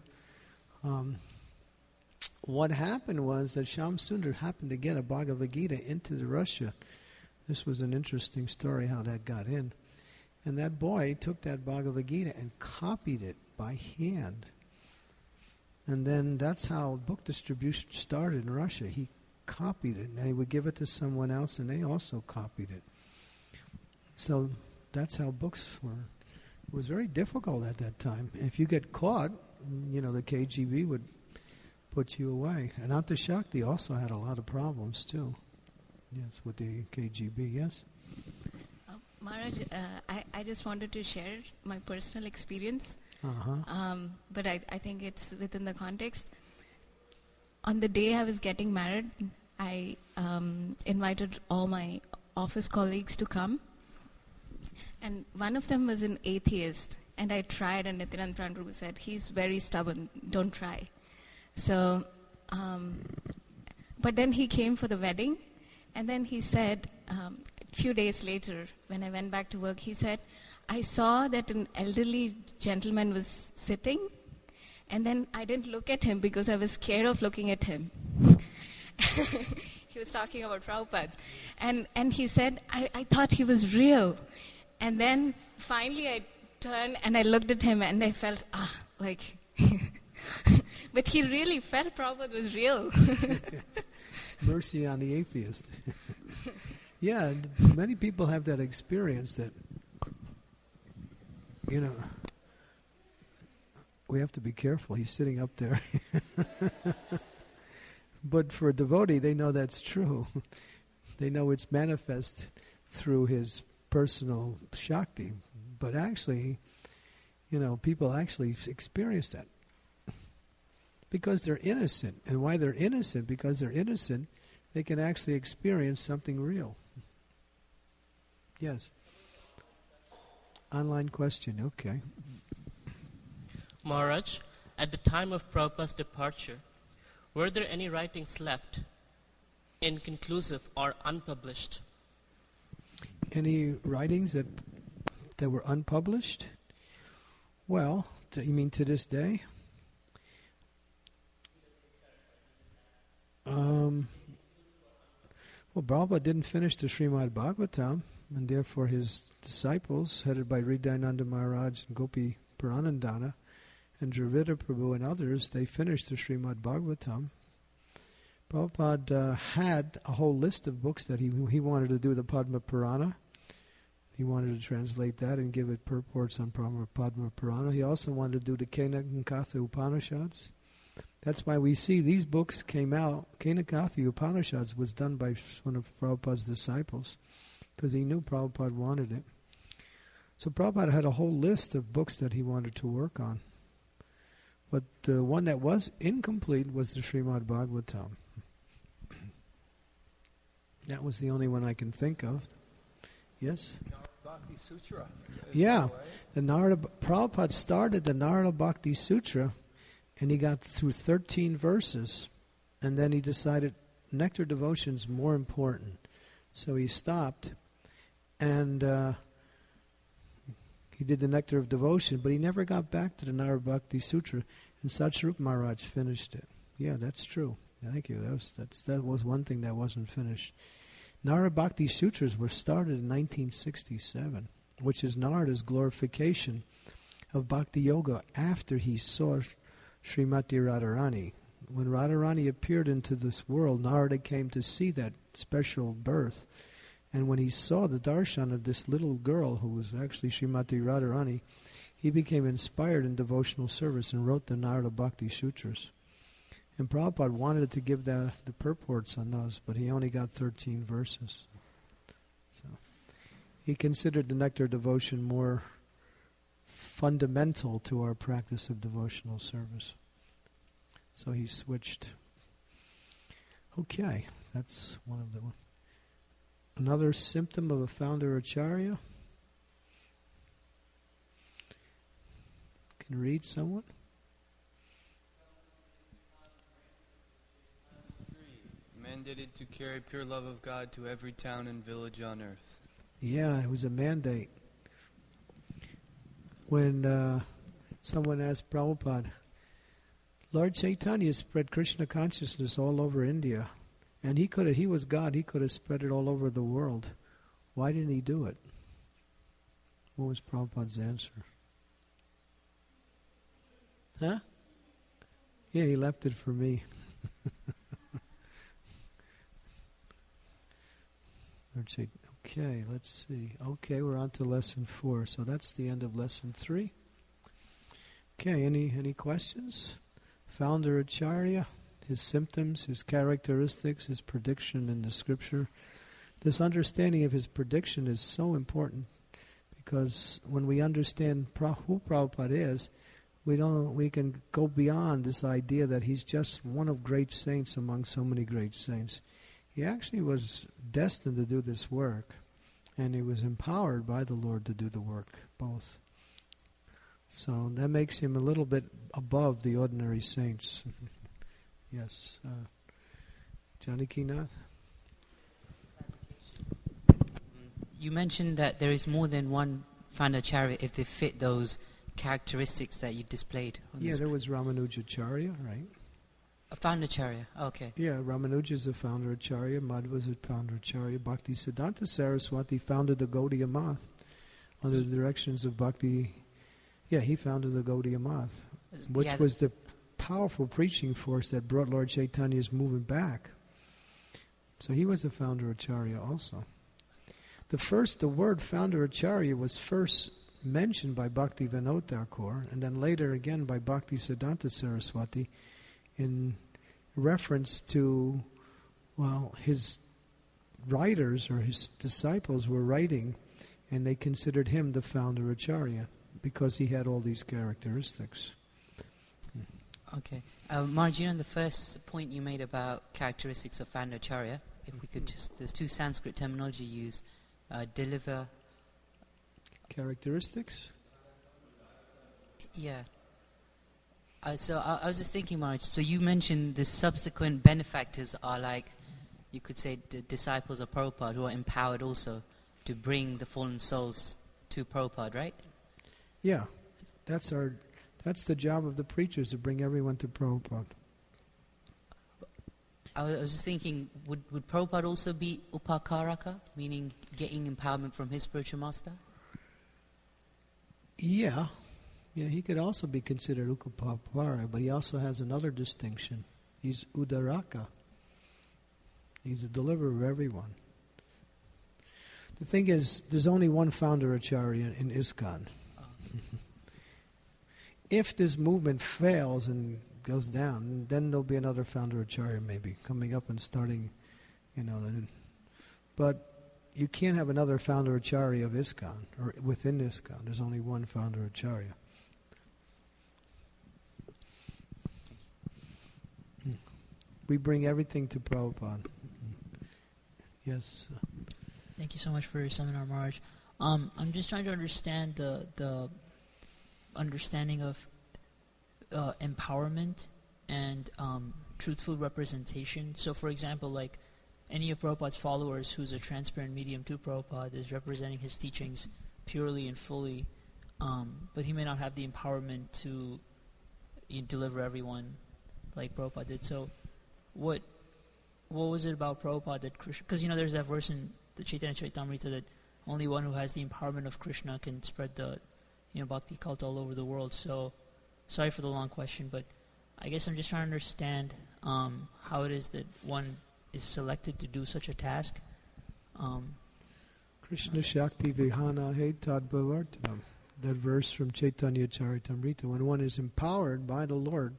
[SPEAKER 1] what happened was that Shyam Sundar happened to get a Bhagavad Gita into Russia. This was an interesting story how that got in. And that boy took that Bhagavad Gita and copied it by hand. And then that's how book distribution started in Russia. He copied it, and he would give it to someone else, and they also copied it. So that's how books were. It was very difficult at that time. If you get caught, the KGB would put you away. And Antashakti also had a lot of problems too. Yes, with the KGB, yes?
[SPEAKER 2] Maharaj, I just wanted to share my personal experience. But I think it's within the context. On the day I was getting married, I invited all my office colleagues to come. And one of them was an atheist. And I tried, and Nityananda Prabhu said, he's very stubborn, don't try. So, but then he came for the wedding. And then he said, a few days later, when I went back to work, he said, I saw that an elderly gentleman was sitting, and then I didn't look at him because I was scared of looking at him. He was talking about Prabhupada. And he said, I thought he was real. And then finally I turned and I looked at him and I felt, but he really felt Prabhupada was real.
[SPEAKER 1] Mercy on the atheist. Yeah, many people have that experience that, we have to be careful. He's sitting up there. But for a devotee, they know that's true. They know it's manifest through his personal Shakti. But actually, people actually experience that. Because they're innocent. And why they're innocent? Because they're innocent, they can actually experience something real. Yes. Online question, okay.
[SPEAKER 9] Maharaj, at the time of Prabhupada's departure, were there any writings left, inconclusive or unpublished?
[SPEAKER 1] Any writings that were unpublished? Well, you mean to this day? Well, Prabhupada didn't finish the Srimad Bhagavatam, and therefore his disciples, headed by Hridayananda Maharaj and Gopi Paranandana, and Dravida Prabhu and others, they finished the Srimad Bhagavatam. Prabhupada had a whole list of books that he wanted to do the Padma Purana. He wanted to translate that and give it purports on Padma Purana. He also wanted to do the Kena and Katha Upanishads. That's why we see these books came out. Kena Katha Upanishads was done by one of Prabhupada's disciples because he knew Prabhupada wanted it. So Prabhupada had a whole list of books that he wanted to work on. But the one that was incomplete was the Srimad Bhagavatam. That was the only one I can think of. Yes?
[SPEAKER 8] Narada Bhakti Sutra.
[SPEAKER 1] Yeah. Prabhupada started the Narada Bhakti Sutra, and he got through 13 verses. And then he decided nectar devotion's more important. So he stopped, and he did the nectar of devotion, but he never got back to the Narada Bhakti Sutra, and Satsarup Maharaj finished it. Yeah, that's true. Thank you. That was one thing that wasn't finished. Narada Bhakti Sutras were started in 1967, which is Narada's glorification of Bhakti Yoga after he saw Srimati Radharani. When Radharani appeared into this world, Narada came to see that special birth. And when he saw the darshan of this little girl who was actually Srimati Radharani, he became inspired in devotional service and wrote the Narada Bhakti Sutras. And Prabhupada wanted to give the purports on those, but he only got 13 verses. So he considered the nectar devotion more fundamental to our practice of devotional service. So he switched. Okay, that's one of the ones. Another symptom of a founder acharya? Can read someone?
[SPEAKER 6] Mandated to carry pure love of God to every town and village on earth.
[SPEAKER 1] Yeah, it was a mandate. When someone asked Prabhupada, Lord Chaitanya spread Krishna consciousness all over India. And he was God, he could have spread it all over the world. Why didn't he do it? What was Prabhupada's answer? Huh? Yeah, he left it for me. Okay, let's see. Okay, we're on to lesson 4. So that's the end of lesson 3. Okay, any questions? Founder Acharya, his symptoms, his characteristics, his prediction in the scripture. This understanding of his prediction is so important because when we understand who Prabhupada is, we can go beyond this idea that he's just one of great saints among so many great saints. He actually was destined to do this work, and he was empowered by the Lord to do the work, both. So that makes him a little bit above the ordinary saints. Yes. Janakinath?
[SPEAKER 10] You mentioned that there is more than one Founderacharya if they fit those characteristics that you displayed.
[SPEAKER 1] There was Ramanujacharya, right?
[SPEAKER 10] A Founderacharya, okay.
[SPEAKER 1] Yeah, Ramanuja is a Founderacharya, Madhva was a Founderacharya, Bhaktisiddhanta Saraswati founded the Gaudiya Math under the directions of Bhakti. Yeah, he founded the Gaudiya Math, which was the powerful preaching force that brought Lord Chaitanya's movement back. So he was a Founderacharya also. The word Founderacharya was first mentioned by Bhakti Vinod Thakur, and then later again by Bhaktisiddhanta Saraswati, in reference to, his writers or his disciples were writing, and they considered him the Founderacharya because he had all these characteristics.
[SPEAKER 10] Okay. Margie, on the first point you made about characteristics of Founderacharya, if we could there's two Sanskrit terminology used, deliver...
[SPEAKER 1] Characteristics?
[SPEAKER 10] Yeah. So I was just thinking, Maharaj, so you mentioned the subsequent benefactors are like, you could say, the disciples of Prabhupada who are empowered also to bring the fallen souls to Prabhupada, right?
[SPEAKER 1] Yeah. That's the job of the preachers, to bring everyone to Prabhupada.
[SPEAKER 10] I was just thinking, would Prabhupada also be upakaraka, meaning getting empowerment from his spiritual master?
[SPEAKER 1] Yeah, he could also be considered Ukapapara, but he also has another distinction. He's Udaraka. He's a deliverer of everyone. The thing is, there's only one Founderacharya in ISKCON. If this movement fails and goes down, then there'll be another Founderacharya maybe coming up and starting, but you can't have another Founderacharya of ISKCON, or within ISKCON. There's only one Founderacharya. We bring everything to Prabhupada. Yes.
[SPEAKER 11] Thank you so much for your seminar, Maharaj. I'm just trying to understand the understanding of empowerment and truthful representation. So, for example, like any of Prabhupada's followers who's a transparent medium to Prabhupada is representing his teachings purely and fully, but he may not have the empowerment to deliver everyone like Prabhupada did. So what was it about Prabhupada that Krishna... Because, there's that verse in the Chaitanya Charitamrita that only one who has the empowerment of Krishna can spread the bhakti cult all over the world. So, sorry for the long question, but I guess I'm just trying to understand how it is that one is selected to do such a task.
[SPEAKER 1] Krishna Shakti Vihana He Tad Bhavartanam. That verse from Chaitanya Charitamrita. When one is empowered by the Lord,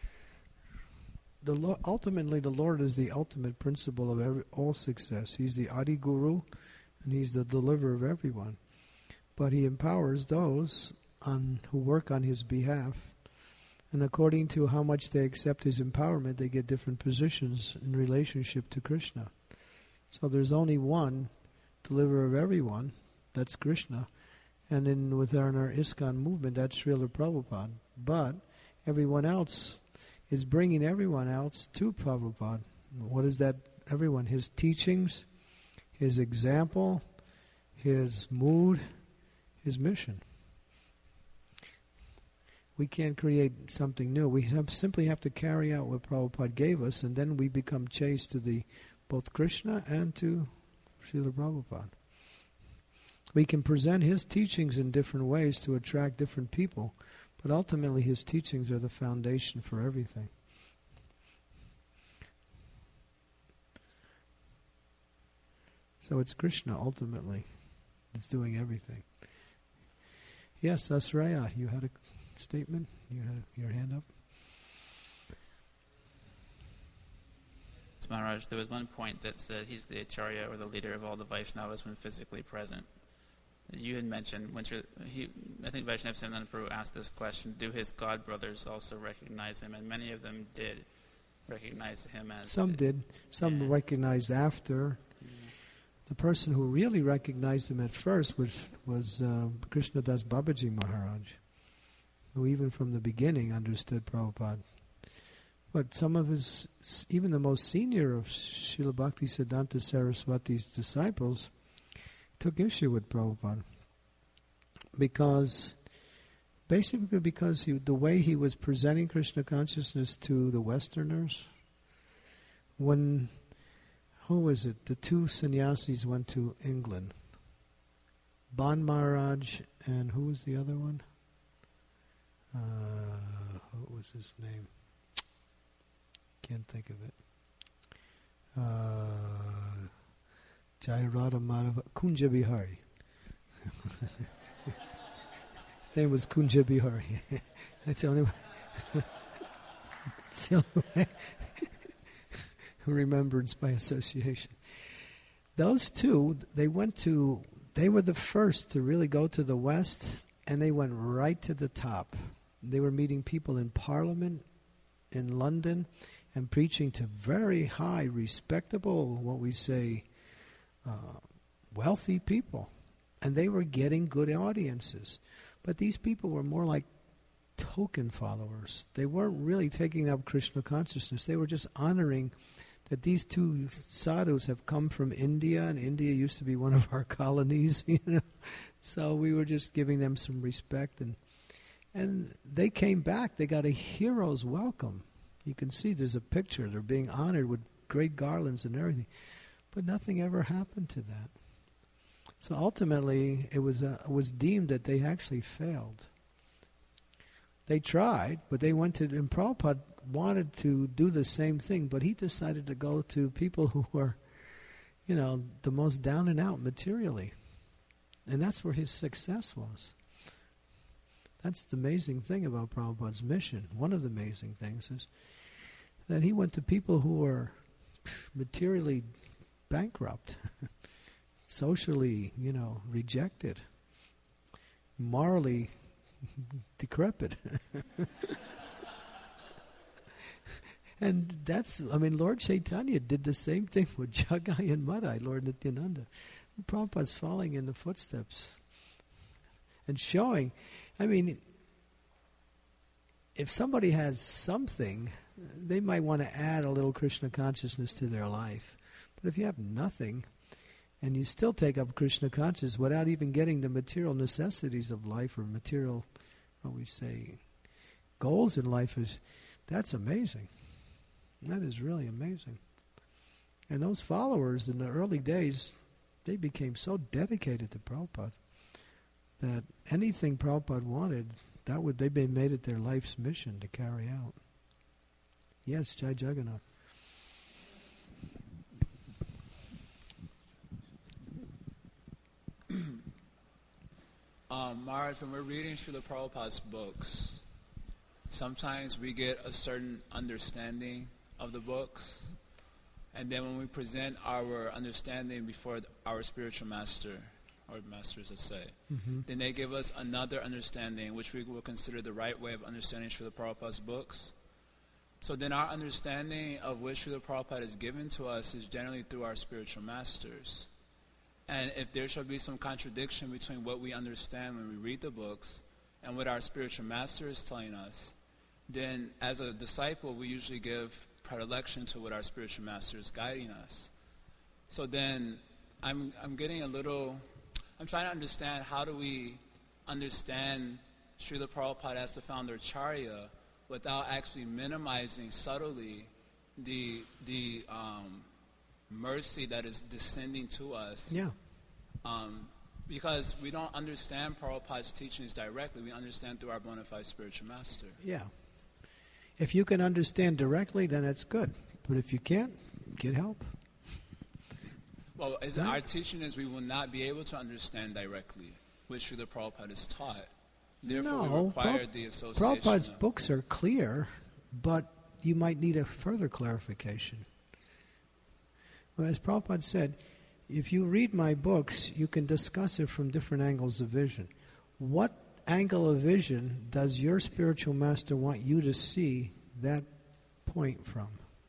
[SPEAKER 1] ultimately the Lord is the ultimate principle of all success. He's the Adi Guru, and He's the deliverer of everyone. But He empowers those who work on His behalf, and according to how much they accept His empowerment, they get different positions in relationship to Krishna. So there's only one deliverer of everyone, that's Krishna, and within our ISKCON movement, that's Srila Prabhupada. But everyone else is bringing everyone else to Prabhupada. What is that everyone? His teachings, His example, His mood, His mission. We can't create something new. We simply have to carry out what Prabhupada gave us, and then we become chaste to both Krishna and to Srila Prabhupada. We can present His teachings in different ways to attract different people, but ultimately His teachings are the foundation for everything. So it's Krishna ultimately that's doing everything. Yes, Asraya, you had a statement? You had your hand up?
[SPEAKER 12] Maharaj, there was one point that said he's the Acharya or the leader of all the Vaishnavas when physically present. You had mentioned, I think Vaishnav Sivananda Prabhu asked this question, do his god brothers also recognize him? And many of them did recognize him as...
[SPEAKER 1] Some did. Some recognized after. The person who really recognized him at first was Krishnadas Babaji Maharaj, who even from the beginning understood Prabhupada. But some of his, even the most senior of Srila Bhakti Siddhanta Saraswati's disciples, took issue with Prabhupada. Basically because the way he was presenting Krishna consciousness to the Westerners, when, who was it? The two sannyasis went to England. Ban Maharaj and who was the other one? What was his name? Can't think of it. Jayarada Madhava, Kunja Bihari. His name was Kunja Bihari. That's the only way. It's the only way. Remembrance by association. Those two, they were the first to really go to the West, and they went right to the top. They were meeting people in Parliament in London and preaching to very high, respectable, what we say, wealthy people. And they were getting good audiences. But these people were more like token followers. They weren't really taking up Krishna consciousness. They were just honoring that these two sadhus have come from India, and India used to be one of our colonies, So we were just giving them some respect. And they came back. They got a hero's welcome. You can see there's a picture. They're being honored with great garlands and everything. But nothing ever happened to that. So ultimately, it was deemed that they actually failed. They tried, but they went to, and Prabhupada wanted to do the same thing, but he decided to go to people who were, the most down and out materially. And that's where his success was. That's the amazing thing about Prabhupada's mission. One of the amazing things is that he went to people who were materially bankrupt, socially, rejected, morally decrepit. And Lord Chaitanya did the same thing with Jagai and Madai, Lord Nityananda. Prabhupada's following in the footsteps and showing, if somebody has something, they might want to add a little Krishna consciousness to their life. But if you have nothing, and you still take up Krishna consciousness without even getting the material necessities of life or material, what we say, goals in life, that's amazing. That is really amazing. And those followers in the early days, they became so dedicated to Prabhupada that anything Prabhupada wanted, they made it their life's mission to carry out. Yes, Jai Jagannath.
[SPEAKER 5] Maharaj, when we're reading Srila Prabhupada's books, sometimes we get a certain understanding of the books, and then when we present our understanding before our spiritual master, or masters, let's say, then they give us another understanding, which we will consider the right way of understanding Srila Prabhupada's books. So then our understanding of what Srila Prabhupada is given to us is generally through our spiritual masters. And if there shall be some contradiction between what we understand when we read the books and what our spiritual master is telling us, then as a disciple, we usually give predilection to what our spiritual master is guiding us. So then I'm trying to understand, how do we understand Srila Prabhupada as the founder Acharya without actually minimizing subtly the mercy that is descending to us.
[SPEAKER 1] Yeah.
[SPEAKER 5] Because we don't understand Prabhupada's teachings directly. We understand through our bona fide spiritual master.
[SPEAKER 1] Yeah. If you can understand directly, then that's good. But if you can't, get help.
[SPEAKER 5] Well, our teaching is we will not be able to understand directly what Srila Prabhupada is taught. Therefore, we require the association.
[SPEAKER 1] Prabhupada's books are clear, but you might need a further clarification. Well, as Prabhupada said, if you read my books, you can discuss it from different angles of vision. What angle of vision does your spiritual master want you to see that point from?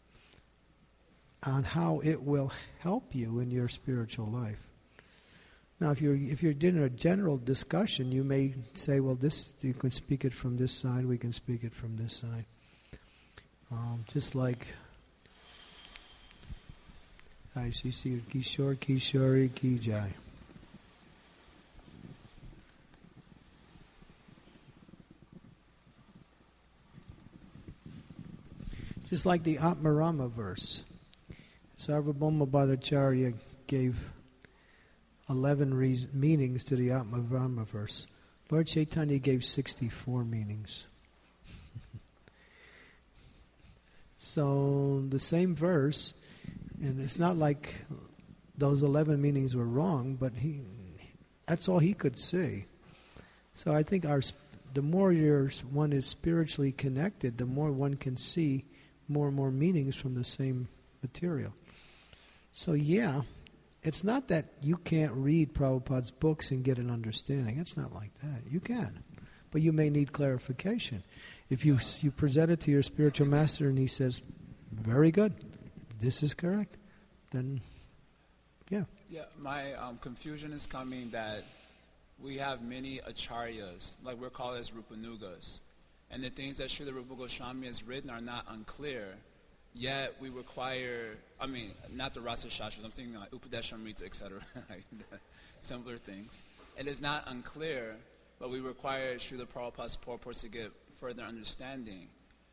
[SPEAKER 1] On how it will help you in your spiritual life. Now, if you're doing a general discussion, you may say, well, this you can speak it from this side, we can speak it from this side. Just like ICC Kishore Kishori Ki Jai. Just like the Atmarama verse. Sarvabhauma Bhattacharya gave 11 meanings to the Atmarama verse. Lord Chaitanya gave 64 meanings. So the same verse, and it's not like those 11 meanings were wrong, but that's all he could see. So I think the more one is spiritually connected, the more one can see more and more meanings from the same material. So yeah, it's not that you can't read Prabhupada's books and get an understanding. It's not like that. You can. But you may need clarification. If you present it to your spiritual master and he says, very good, this is correct, then yeah.
[SPEAKER 5] Yeah, my confusion is coming that we have many acharyas, like we're called as Rupanugas. And the things that Srila Rupa Goswami has written are not unclear. Yet we require, not the Rasa Shastras, I'm thinking like Upadeshamrita, etc., like simpler things. It is not unclear, but we require Srila Prabhupada's purports to get further understanding.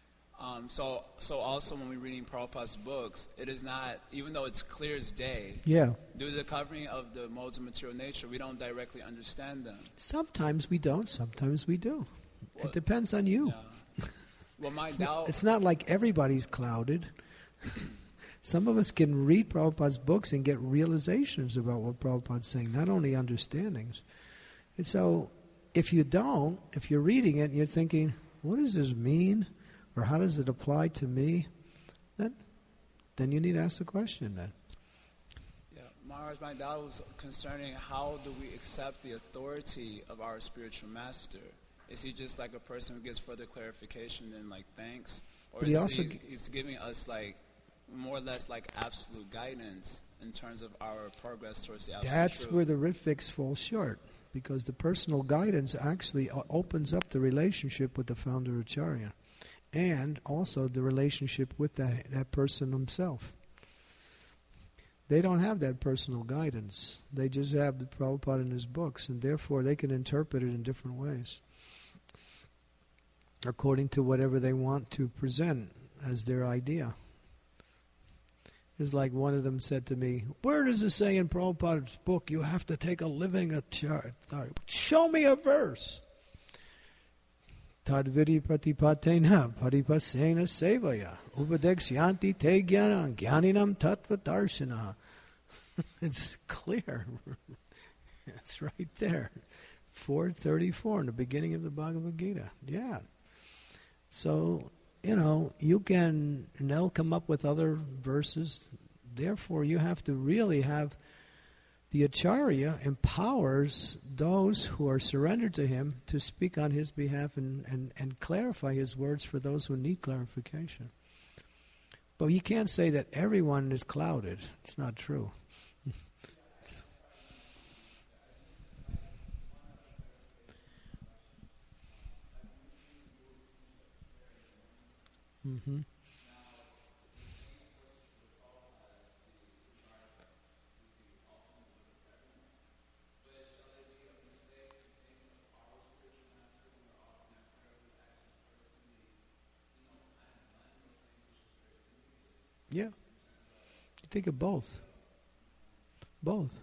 [SPEAKER 5] So also when we're reading Prabhupada's books, it is not, even though it's clear as day, due to the covering of the modes of material nature, we don't directly understand them.
[SPEAKER 1] Sometimes we don't, sometimes we do. It depends on you.
[SPEAKER 5] Yeah. Well,
[SPEAKER 1] it's not like everybody's clouded. Some of us can read Prabhupada's books and get realizations about what Prabhupada's saying, not only understandings. And so if you're reading it and you're thinking, what does this mean? Or how does it apply to me? Then you need to ask the question then.
[SPEAKER 5] Yeah, Maharaj, my doubt was concerning how do we accept the authority of our spiritual master? Is he just like a person who gets further clarification and like thanks? Or he's giving us like more or less like absolute guidance in terms of our progress towards the absolute
[SPEAKER 1] That's
[SPEAKER 5] truth?
[SPEAKER 1] Where the Ritvix falls short, because the personal guidance actually opens up the relationship with the founder Acharya, and also the relationship with that person himself. They don't have that personal guidance. They just have the Prabhupada in his books, and therefore they can interpret it in different ways, according to whatever they want to present as their idea. It's like one of them said to me, where does it say in Prabhupada's book you have to take a living authority? Show me a verse. Tadvidi pratipatena paripasena sevaya upadekshyanti te jnana jnaninam tattva darshana. It's clear. It's right there. 434 in the beginning of the Bhagavad Gita. Yeah. So, you can, and they'll come up with other verses. Therefore, you have to really have the Acharya empowers those who are surrendered to him to speak on his behalf and clarify his words for those who need clarification. But you can't say that everyone is clouded. It's not true. Mm-hmm. Yeah. You think of both. Both.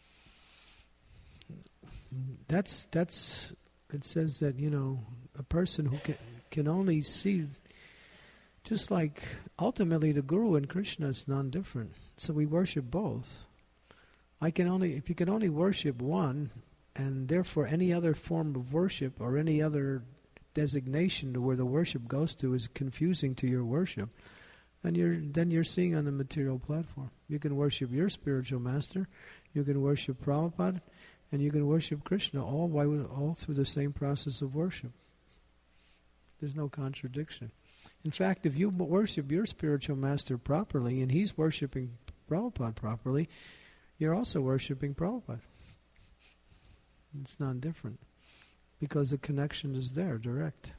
[SPEAKER 1] That's it says that, a person who can only see, just like ultimately the Guru and Krishna is non-different. So we worship both. if you can only worship one, and therefore any other form of worship or any other designation to where the worship goes to is confusing to your worship, then you're seeing on the material platform. You can worship your spiritual master, you can worship Prabhupada, and you can worship Krishna all through the same process of worship. There's no contradiction. In fact, if you worship your spiritual master properly and he's worshiping Prabhupada properly, you're also worshiping Prabhupada. It's not different because the connection is there, direct.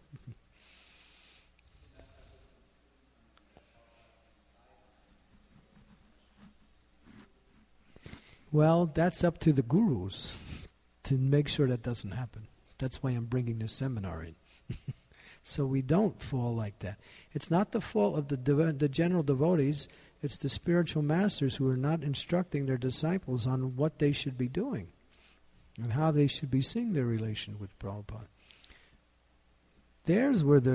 [SPEAKER 1] Well, that's up to the gurus to make sure that doesn't happen. That's why I'm bringing this seminar in. So we don't fall like that. It's not the fault of the general devotees. It's the spiritual masters who are not instructing their disciples on what they should be doing and how they should be seeing their relation with Prabhupada. There's where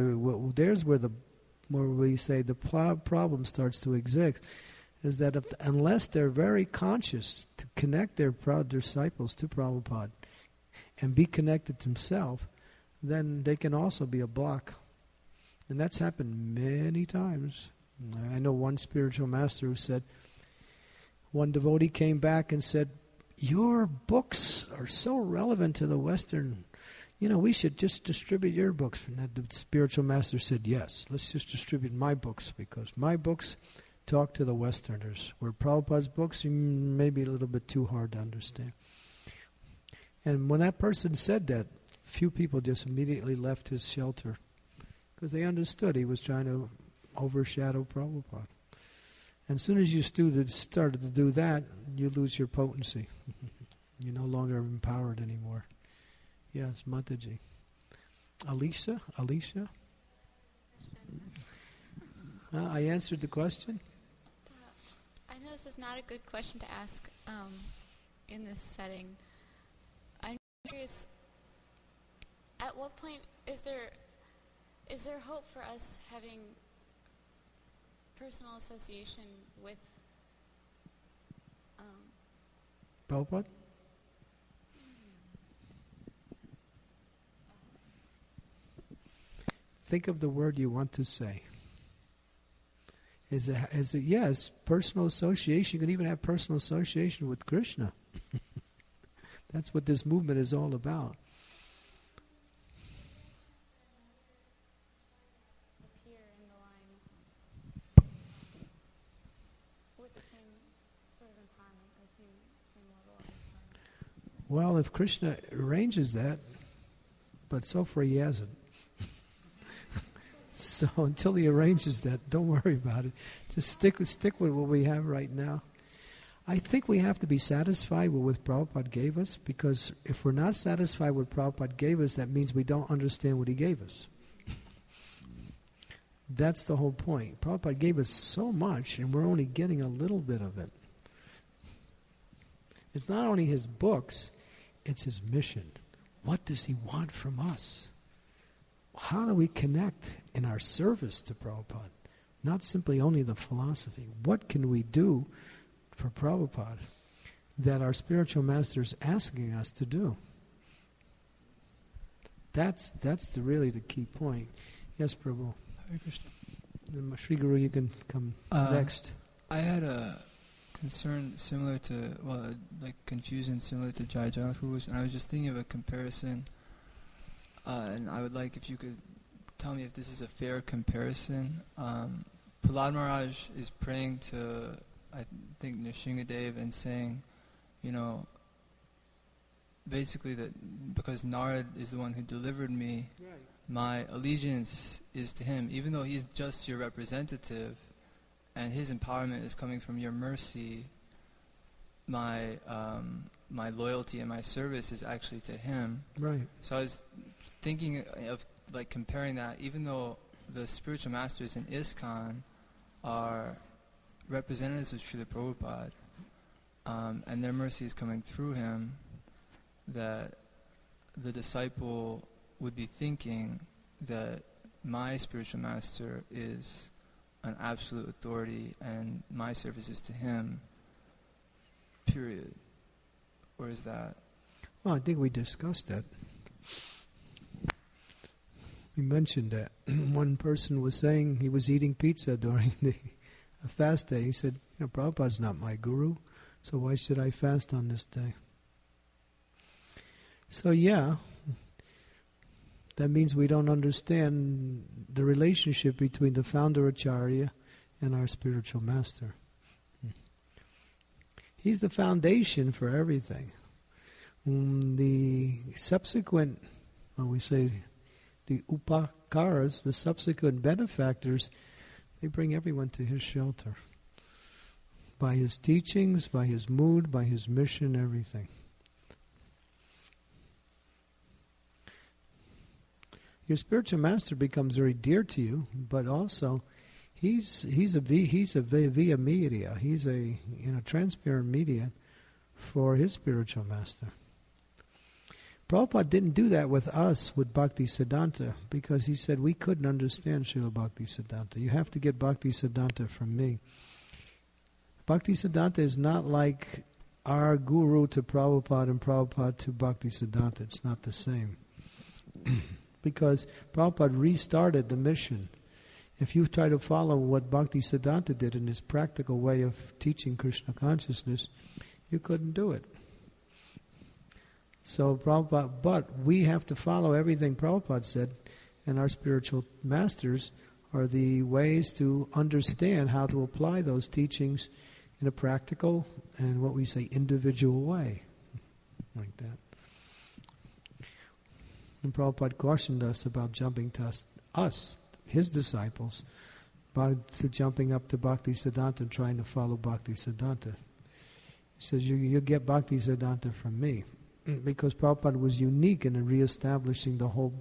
[SPEAKER 1] we say the problem starts to exist, is that unless they're very conscious to connect their disciples to Prabhupada and be connected themselves, then they can also be a block. And that's happened many times. I know one spiritual master who said, one devotee came back and said, your books are so relevant to the Western, we should just distribute your books. And the spiritual master said, yes, let's just distribute my books, because my books talk to the Westerners, where Prabhupada's books may be a little bit too hard to understand. And when that person said that, few people just immediately left his shelter because they understood he was trying to overshadow Prabhupada. And as soon as you started to do that, you lose your potency. You're no longer empowered anymore. Yes, Mataji. Alicia? I answered the question.
[SPEAKER 2] I know this is not a good question to ask in this setting. I'm curious, at what point is there hope for us having personal association with
[SPEAKER 1] Prabhupada? Think of the word you want to say. Yes, personal association. You can even have personal association with Krishna. That's what this movement is all about. Well, if Krishna arranges that, but so far he hasn't. So until he arranges that, don't worry about it. Just stick with what we have right now. I think we have to be satisfied with what Prabhupada gave us, because if we're not satisfied with what Prabhupada gave us, that means we don't understand what he gave us. That's the whole point. Prabhupada gave us so much, and we're only getting a little bit of it. It's not only his books, it's his mission. What does he want from us? How do we connect in our service to Prabhupada? Not simply only the philosophy. What can we do for Prabhupada that our spiritual master is asking us to do? That's really the key point. Yes, Prabhu.
[SPEAKER 13] Hare Krishna.
[SPEAKER 1] Sri Guru, you can come next.
[SPEAKER 13] I had a concern similar to, confusion similar to Jai Jagatguru's, and I was just thinking of a comparison, and I would like if you could tell me if this is a fair comparison. Prahlad Maharaj is praying to, I think, Nrsingadev and saying, basically that because Narad is the one who delivered me, right, my allegiance is to him, even though he's just your representative, and his empowerment is coming from your mercy. My loyalty and my service is actually to him.
[SPEAKER 1] Right.
[SPEAKER 13] So I was thinking of comparing that, even though the spiritual masters in ISKCON are representatives of Srila Prabhupada, and their mercy is coming through him, that the disciple would be thinking that my spiritual master is an absolute authority and my service is to him, period. Or is that...
[SPEAKER 1] Well, I think we discussed that. We mentioned that. One person was saying he was eating pizza during a fast day. He said, Prabhupada's not my guru, so why should I fast on this day? So yeah, that means we don't understand the relationship between the founder Acharya and our spiritual master. He's the foundation for everything. The subsequent, we say, the upakaras, the subsequent benefactors, they bring everyone to his shelter. By his teachings, by his mood, by his mission, everything. Your spiritual master becomes very dear to you, but also he's a via media. He's a transparent media for his spiritual master. Prabhupada didn't do that with us, with Bhaktisiddhanta, because he said we couldn't understand Srila Bhaktisiddhanta. You have to get Bhaktisiddhanta from me. Bhaktisiddhanta is not like our guru to Prabhupada and Prabhupada to Bhaktisiddhanta. It's not the same. Because Prabhupada restarted the mission. If you try to follow what Bhaktisiddhanta did in his practical way of teaching Krishna consciousness, you couldn't do it. So Prabhupada, but we have to follow everything Prabhupada said, and our spiritual masters are the ways to understand how to apply those teachings in a practical and what we say individual way, like that. And Prabhupada cautioned us about jumping to us, his disciples, to jumping up to Bhaktisiddhanta and trying to follow Bhaktisiddhanta. He says, you get Bhaktisiddhanta from me. Because Prabhupada was unique in reestablishing the whole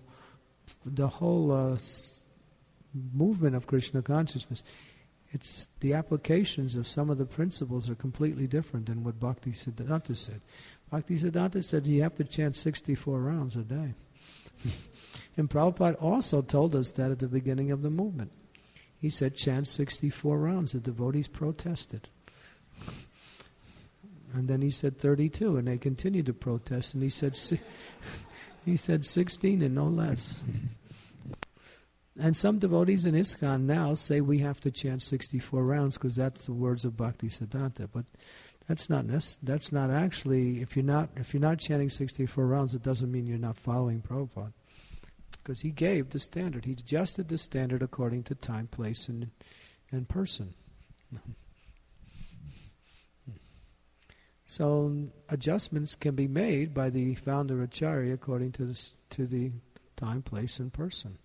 [SPEAKER 1] movement of Krishna consciousness. It's the applications of some of the principles are completely different than what Bhaktisiddhanta said. Bhaktisiddhanta said you have to chant 64 rounds a day. And Prabhupada also told us that at the beginning of the movement. He said chant 64 rounds. The devotees protested. And then he said 32, and they continued to protest. And he said 16 and no less. And some devotees in ISKCON now say we have to chant 64 rounds because that's the words of Bhaktisiddhanta. But that's not actually. If you're not chanting 64 rounds, it doesn't mean you're not following Prabhupada, because he gave the standard. He adjusted the standard according to time, place, and person. So adjustments can be made by the founder Acharya according to the time, place, and person.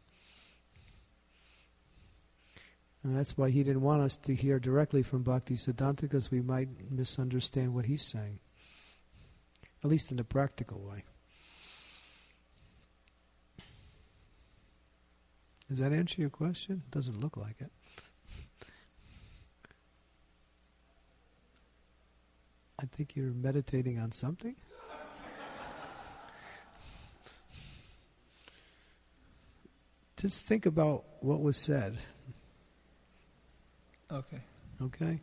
[SPEAKER 1] And that's why he didn't want us to hear directly from Bhaktisiddhanta, because we might misunderstand what he's saying, at least in a practical way. Does that answer your question? Doesn't look like it. I think you're meditating on something. Just think about what was said. Okay?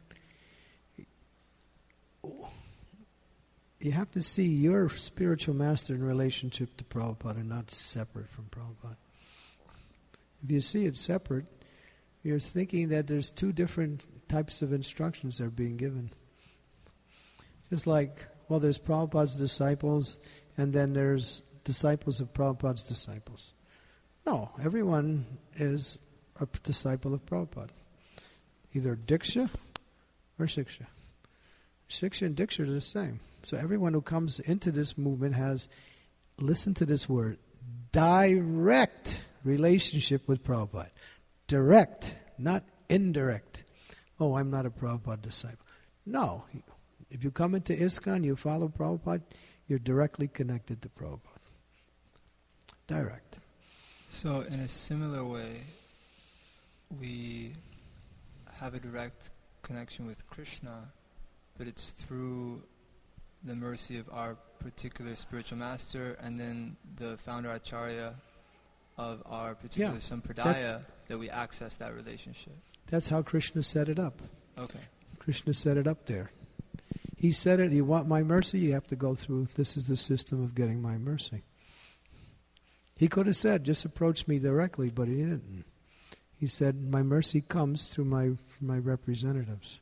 [SPEAKER 1] You have to see your spiritual master in relationship to Prabhupada and not separate from Prabhupada. If you see it separate, you're thinking that there's two different types of instructions that are being given. Just like, there's Prabhupada's disciples, and then there's disciples of Prabhupada's disciples. No, everyone is a disciple of Prabhupada. Either Diksha or Shiksha. Shiksha and Diksha are the same. So everyone who comes into this movement has, listen to this word, direct relationship with Prabhupada. Direct, not indirect. Oh, I'm not a Prabhupada disciple. No. If you come into ISKCON, you follow Prabhupada, you're directly connected to Prabhupada. Direct.
[SPEAKER 13] So in a similar way, we have a direct connection with Krishna, but it's through the mercy of our particular spiritual master and then the founder Acharya of our particular sampradaya that we access that relationship.
[SPEAKER 1] That's how Krishna set it up.
[SPEAKER 13] Okay.
[SPEAKER 1] Krishna set it up there. He said it, you want my mercy, you have to go through, this is the system of getting my mercy. He could have said, just approach me directly, but he didn't. He said, my mercy comes through my representatives.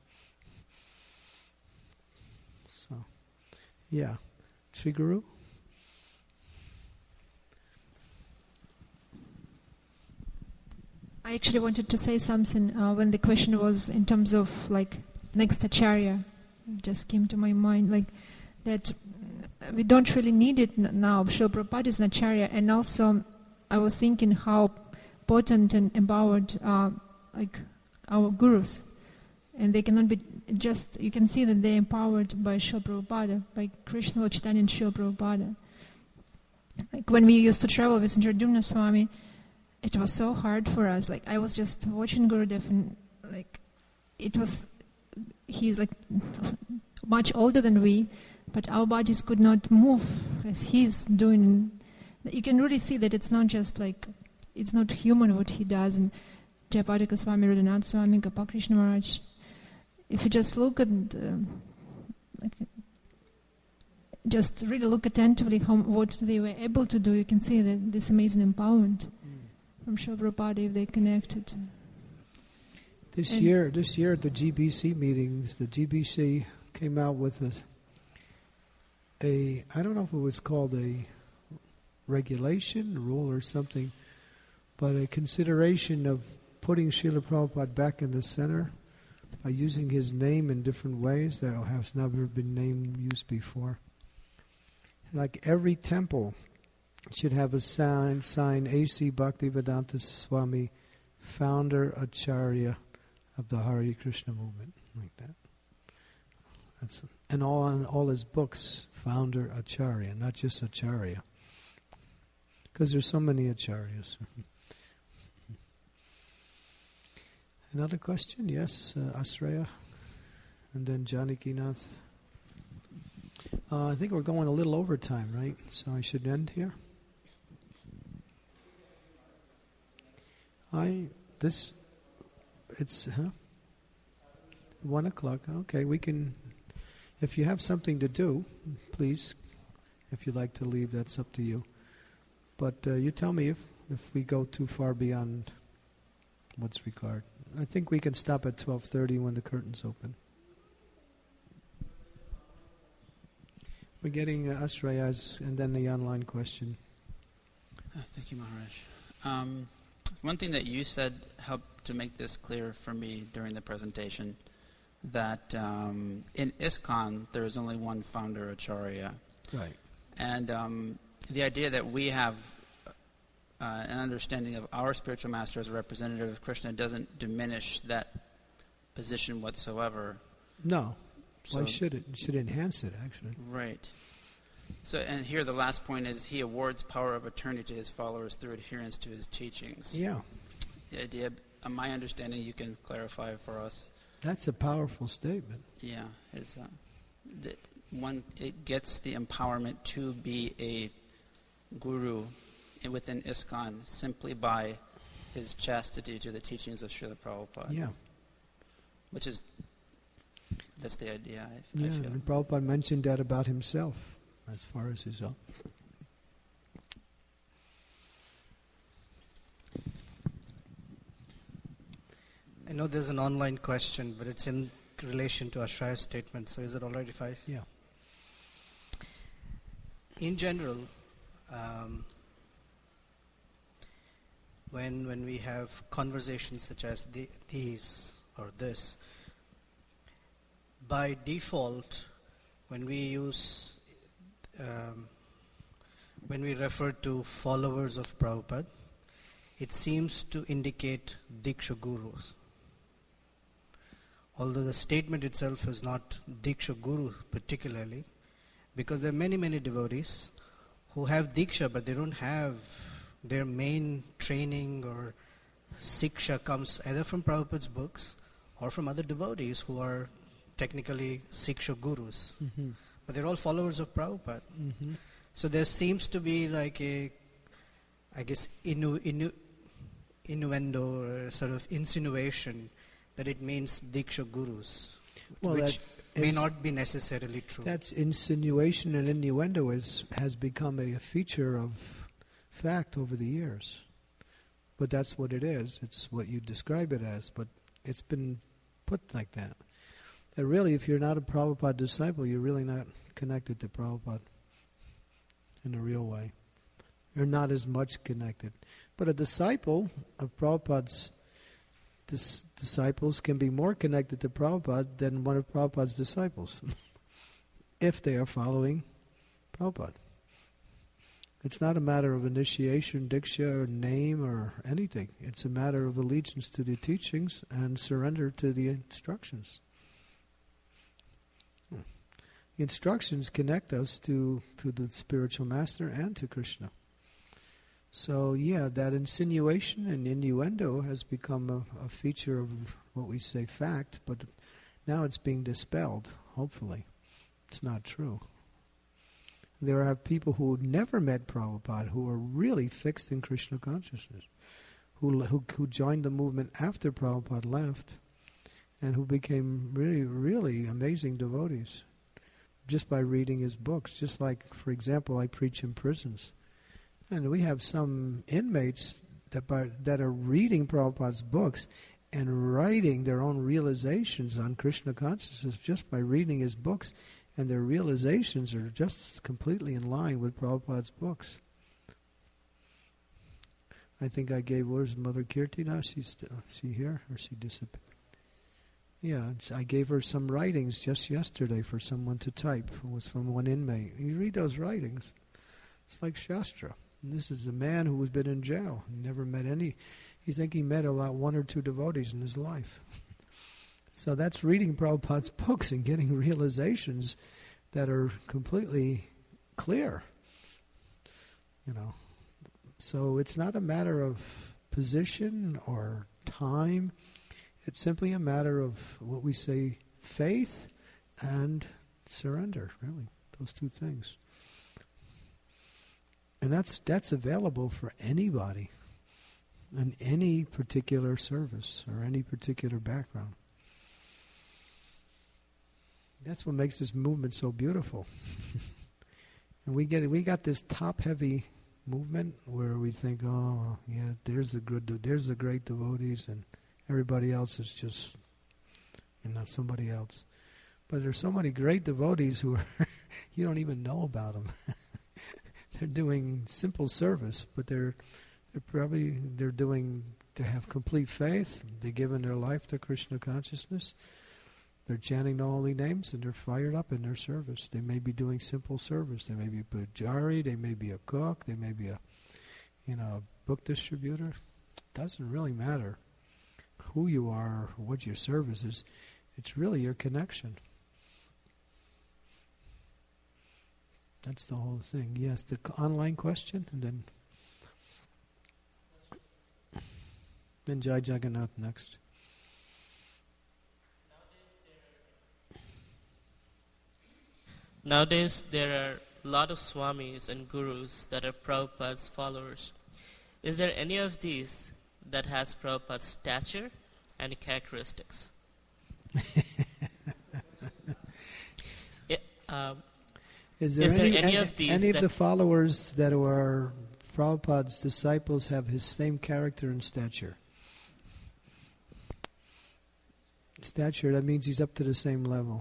[SPEAKER 1] So, yeah. Sri Guru?
[SPEAKER 14] I actually wanted to say something when the question was in terms of like next acharya. It just came to my mind like that we don't really need it now. Srila Prabhupada is an acharya, and also I was thinking how potent and empowered like our gurus, and they cannot be just, you can see that they're empowered by Srila Prabhupada, by Krishna Chaitanya and Srila Prabhupada. Like when we used to travel with Indradyumna Swami, it was so hard for us. Like I was just watching Gurudev, and like he's like much older than we, but our bodies could not move as he's doing. You can really see that it's not just like, it's not human what he does. And Jayapada Swami, Radhanath Swami, Gopal Krishna Maharaj, if you just look at just really look attentively what they were able to do, you can see that this amazing empowerment from Srila Prabhupada if they connected.
[SPEAKER 1] This year at the GBC meetings, the GBC came out with a I don't know if it was called a regulation, rule or something, but a consideration of putting Srila Prabhupada back in the center by using his name in different ways that has never been used before. Like every temple should have a sign A.C. Bhaktivedanta Swami, founder Acharya of the Hare Krishna movement, like that. And all his books, founder Acharya, not just Acharya. Because there's so many Acharyas. Another question? Yes, Asraya. And then Janaki Nath. I think we're going a little over time, right? So I should end here. 1 o'clock. Okay, we can, if you have something to do, please, if you'd like to leave, that's up to you. But you tell me if we go too far beyond what's required. I think we can stop at 12:30 when the curtains open. We're getting Asraya's and then the online question.
[SPEAKER 12] Thank you, Maharaj. One thing that you said helped to make this clear for me during the presentation, that in ISKCON there is only one founder Acharya.
[SPEAKER 1] Right.
[SPEAKER 12] And the idea that we have an understanding of our spiritual master as a representative of Krishna doesn't diminish that position whatsoever.
[SPEAKER 1] No. Why should it? It should enhance it, actually.
[SPEAKER 12] Right. So, and here the last point is he awards power of attorney to his followers through adherence to his teachings.
[SPEAKER 1] Yeah.
[SPEAKER 12] The idea, my understanding, you can clarify for us.
[SPEAKER 1] That's a powerful statement.
[SPEAKER 12] Yeah. It gets the empowerment to be a guru within ISKCON simply by his chastity to the teachings of Srila Prabhupada.
[SPEAKER 1] Yeah.
[SPEAKER 12] That's the idea, I
[SPEAKER 1] yeah,
[SPEAKER 12] feel.
[SPEAKER 1] And Prabhupada mentioned that about himself as far as his own.
[SPEAKER 3] I know there's an online question, but it's in relation to Ashraya's statement, so is it all right if I...
[SPEAKER 1] Yeah.
[SPEAKER 3] In general, when we have conversations such as these or this, by default, when we refer to followers of Prabhupada, it seems to indicate Diksha Gurus. Although the statement itself is not Diksha Guru particularly, because there are many, many devotees who have Diksha, but they don't have their main training or Siksha comes either from Prabhupada's books or from other devotees who are technically Siksha Gurus.
[SPEAKER 1] Mm-hmm.
[SPEAKER 3] But they're all followers of Prabhupada.
[SPEAKER 1] Mm-hmm.
[SPEAKER 3] So there seems to be like innuendo or a sort of insinuation that it means Diksha Gurus.
[SPEAKER 1] Well,
[SPEAKER 3] may not be necessarily true.
[SPEAKER 1] That's insinuation, and innuendo has become a feature of fact over the years. But that's what it is. It's what you describe it as, but it's been put like that. That really, if you're not a Prabhupada disciple, you're really not connected to Prabhupada in a real way. You're not as much connected. But a disciple of Prabhupada's disciples can be more connected to Prabhupada than one of Prabhupada's disciples if they are following Prabhupada. It's not a matter of initiation, diksha, or name, or anything. It's a matter of allegiance to the teachings and surrender to the instructions. The instructions connect us to the spiritual master and to Krishna. So yeah, that insinuation and innuendo has become a feature of what we say fact, but now it's being dispelled, hopefully. It's not true. There are people who never met Prabhupada who are really fixed in Krishna consciousness, who joined the movement after Prabhupada left, and who became really, really amazing devotees just by reading his books. Just like, for example, I preach in prisons. And we have some inmates that are reading Prabhupada's books and writing their own realizations on Krishna consciousness just by reading his books, and their realizations are just completely in line with Prabhupada's books. I think I gave, where's Mother Kirti now? She's she here, or she disappeared? Yeah, I gave her some writings just yesterday for someone to type. It was from one inmate. You read those writings, it's like Shastra. And this is a man who has been in jail. He never met any. He think he met about one or two devotees in his life. So that's reading Prabhupada's books and getting realizations that are completely clear. You know. So it's not a matter of position or time. It's simply a matter of what we say, faith and surrender, really. Those two things. And that's available for anybody in any particular service or any particular background. That's what makes this movement so beautiful. And we got this top-heavy movement where we think, oh, yeah, there's the great devotees, and everybody else is just, somebody else. But there's so many great devotees who are you don't even know about them. They're doing simple service, but they have complete faith. They've given their life to Krishna consciousness. They're chanting the holy names, and they're fired up in their service. They may be doing simple service. They may be a pujari, they may be a cook, they may be a book distributor. It doesn't really matter who you are or what your service is. It's really your connection. That's the whole thing. Yes, the online question, and then Jai Jagannath next.
[SPEAKER 9] Nowadays, there are a lot of swamis and gurus that are Prabhupada's followers. Is there any of these that has Prabhupada's stature and characteristics?
[SPEAKER 1] Is there any of these? Any of the followers that are Prabhupada's disciples have his same character and stature? Stature, that means he's up to the same level.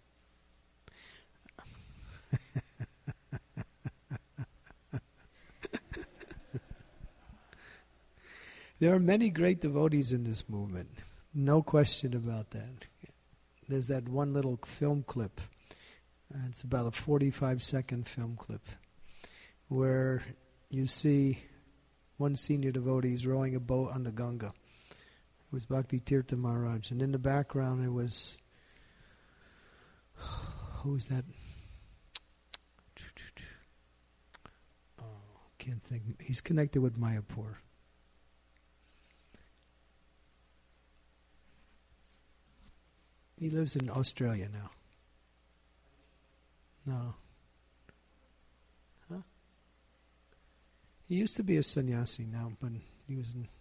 [SPEAKER 1] There are many great devotees in this movement. No question about that. There's that one little film clip. It's about a 45-second film clip where you see one senior devotee is rowing a boat on the Ganga. It was Bhakti Tirtha Maharaj. And in the background it was... Who's that? Oh, can't think. He's connected with Mayapur. He lives in Australia now. No. Huh? He used to be a sannyasi now, but he was in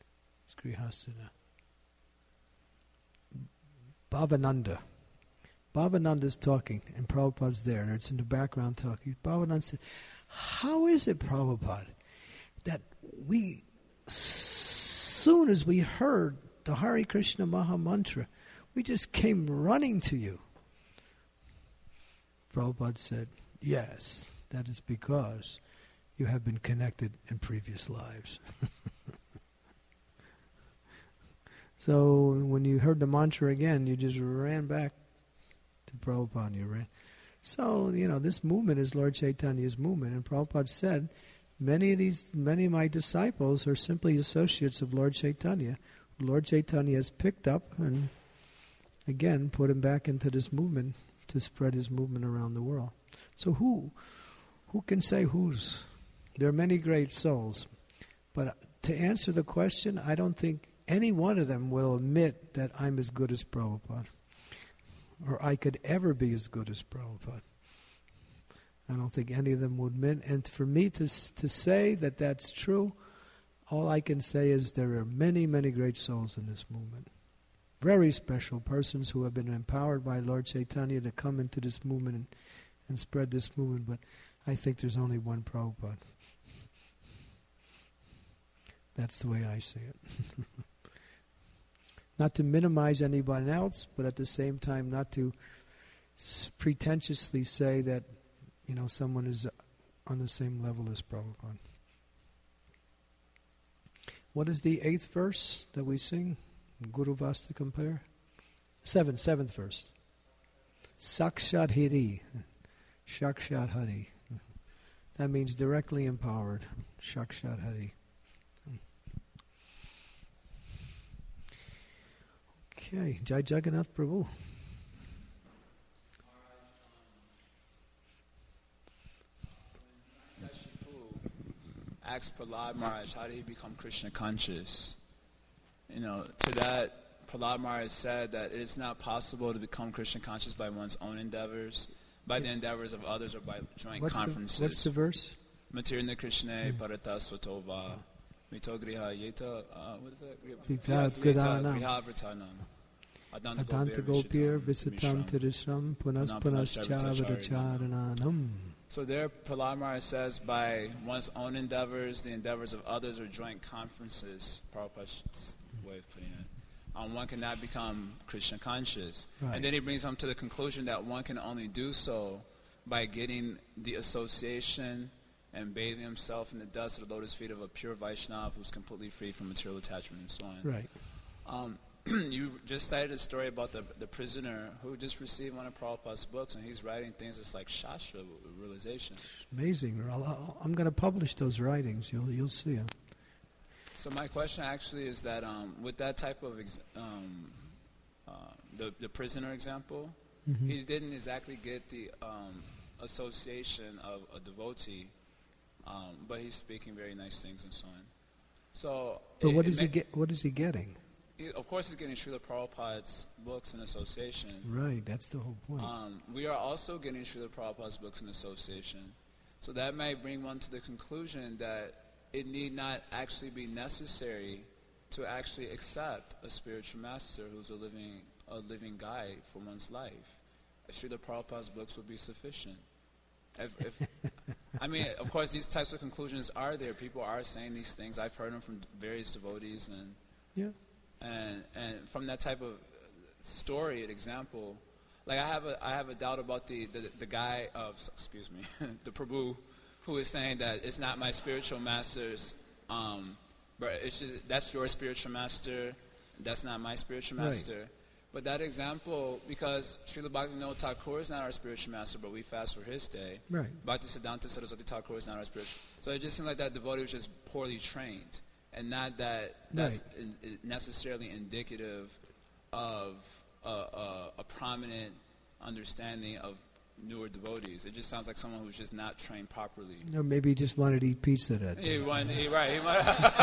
[SPEAKER 1] Grihastha. Bhavananda. Bhavananda's talking, and Prabhupada's there, and it's in the background talking. Bhavananda said, how is it, Prabhupada, that we, soon as we heard the Hare Krishna Maha Mantra, we just came running to you? Prabhupada said, yes, that is because you have been connected in previous lives. So when you heard the mantra again, you just ran back to Prabhupada. You ran. So, this movement is Lord Chaitanya's movement. And Prabhupada said, many of my disciples are simply associates of Lord Chaitanya. Lord Chaitanya has picked up and, again, put him back into this movement to spread his movement around the world. So who can say whose? There are many great souls. But to answer the question, I don't think any one of them will admit that I'm as good as Prabhupada, or I could ever be as good as Prabhupada. I don't think any of them would admit. And for me to say that that's true, all I can say is there are many, many great souls in this movement. Very special persons who have been empowered by Lord Chaitanya to come into this movement and spread this movement. But I think there's only one Prabhupada. That's the way I see it. Not to minimize anyone else, but at the same time not to pretentiously say that, someone is on the same level as Prabhupada. What is the 8th verse that we sing? Guru Vasta compare? Seventh verse. Sakshat Hari. Sakshat Hari. That means directly empowered. Sakshat Hari. Okay, Jai Jagannath Prabhu.
[SPEAKER 5] Asked Prahlad Maharaj, how did he become Krishna conscious? To that, Prahlad Maharaj said that it is not possible to become Krishna conscious by one's own endeavors, by the endeavors of others, or by joint conferences.
[SPEAKER 1] What's the verse?
[SPEAKER 5] Matirna Krishna Parata Swatova Mito Griha Yeta, what is that?
[SPEAKER 1] Griha Vratanam. Adanta Gopir Visitam Tirisham Punas Punas Chavadacharananam.
[SPEAKER 5] So there, Prahlad Maharaj says, by one's own endeavors, the endeavors of others, or joint conferences, Prabhupada's way of putting it, one cannot become Krishna conscious. Right. And then he brings them to the conclusion that one can only do so by getting the association and bathing himself in the dust of the lotus feet of a pure Vaishnava who's completely free from material attachment and so on.
[SPEAKER 1] Right.
[SPEAKER 5] You just cited a story about the prisoner who just received one of Prabhupada's books, and he's writing things that's like Shastra realization.
[SPEAKER 1] Amazing. I'm going to publish those writings. You'll see them.
[SPEAKER 5] So my question actually is that with that type of the prisoner example, he didn't exactly get the association of a devotee, but he's speaking very nice things and so on. So,
[SPEAKER 1] but what is he getting?
[SPEAKER 5] Of course, he's getting Srila Prabhupada's books in association.
[SPEAKER 1] Right, that's the whole point.
[SPEAKER 5] We are also getting Srila Prabhupada's books in association. So that might bring one to the conclusion that it need not actually be necessary to actually accept a spiritual master who's a living guide for one's life. Srila Prabhupada's books would be sufficient. I mean, of course, these types of conclusions are there. People are saying these things. I've heard them from various devotees, and from that type of story, an example, like I have a doubt about the guy of the Prabhu, who is saying that it's not my spiritual master's, but that's your spiritual master, that's not my spiritual master. Right. But that example, because Srila Bhaktivinoda Thakur is not our spiritual master, but we fast for his day.
[SPEAKER 1] Right.
[SPEAKER 5] Bhaktisiddhanta Saraswati Thakur is not our spiritual. So it just seems like that devotee was just poorly trained, and not that that's necessarily indicative of a prominent understanding of newer devotees. It just sounds like someone who's just not trained properly.
[SPEAKER 1] Or maybe he just wanted to eat pizza that day.
[SPEAKER 5] He might.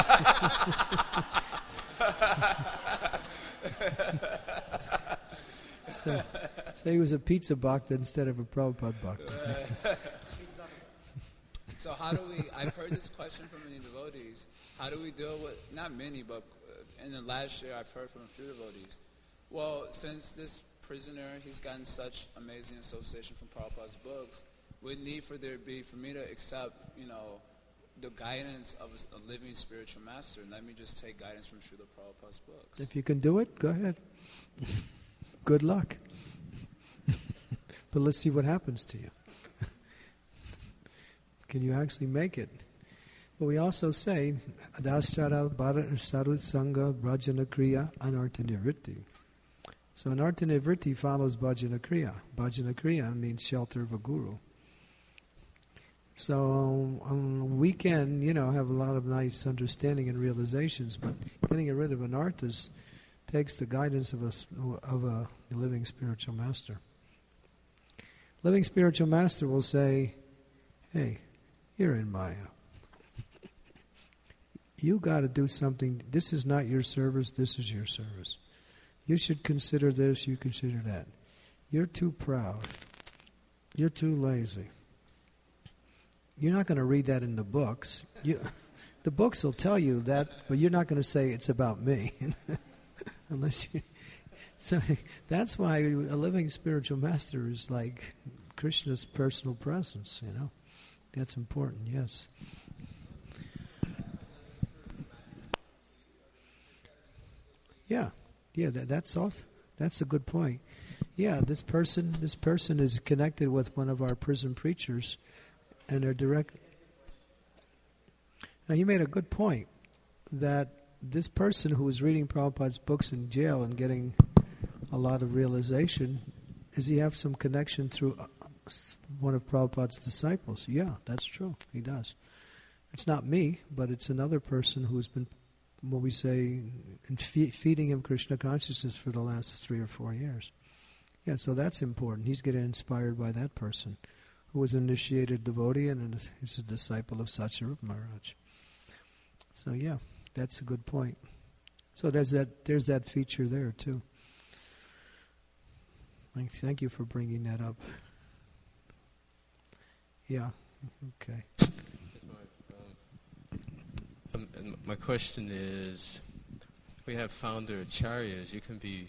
[SPEAKER 1] So he was a pizza bhakta instead of a Prabhupada bhakta.
[SPEAKER 5] So how do we, I've heard this question from many devotees, how do we deal with, not many, but in the last year I've heard from a few devotees, well, since this prisoner, he's gotten such amazing association from Prabhupada's books. We need for me to accept, the guidance of a living spiritual master, and let me just take guidance from Srila Prabhupada's books.
[SPEAKER 1] If you can do it, go ahead. Good luck. But let's see what happens to you. Can you actually make it? But we also say, Adaschara Saru Sangha Bhajana Kriya Anartha Nivritti. So Anartha Nivritti follows Bhajana Kriya. Bhajana Kriya means shelter of a guru. So we can, have a lot of nice understanding and realizations, but getting rid of anarthas takes the guidance of a living spiritual master. Living spiritual master will say, hey, you're in Maya. You got to do something. This is not your service, this is your service. You should consider this, you consider that. You're too proud. You're too lazy. You're not going to read that in the books. The books will tell you that, but you're not going to say it's about me. Unless you... So that's why a living spiritual master is like Krishna's personal presence, That's important, yes. Yeah, that's a good point. Yeah, this person is connected with one of our prison preachers, and they're direct. Now you made a good point that this person who was reading Prabhupada's books in jail and getting a lot of realization, does he have some connection through one of Prabhupada's disciples? Yeah, that's true. He does. It's not me, but it's another person who's been, what we say, feeding him Krishna consciousness for the last 3 or 4 years. Yeah, so that's important. He's getting inspired by that person who was an initiated devotee and is a disciple of Satyarupa Maharaj. So yeah, that's a good point. So there's that feature there too. Thank you for bringing that up. Yeah, okay.
[SPEAKER 4] My question is, we have founder acharyas. You can be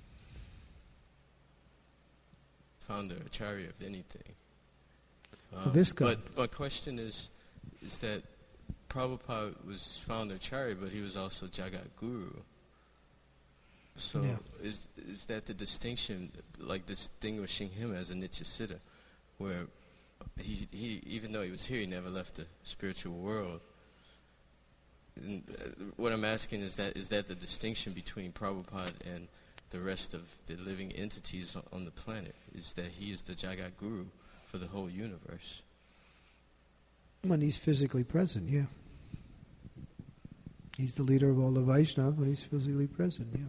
[SPEAKER 4] founder acharya of anything.
[SPEAKER 1] But
[SPEAKER 4] my question is that Prabhupada was founder acharya, but he was also Jagat Guru. So is that the distinction, like distinguishing him as a Nityasiddha, where he even though he was here, he never left the spiritual world? And what I'm asking is that the distinction between Prabhupada and the rest of the living entities on the planet, is that he is the Jagat Guru for the whole universe?
[SPEAKER 1] When he's physically present, yeah. He's the leader of all the Vaishnava when he's physically present, yeah.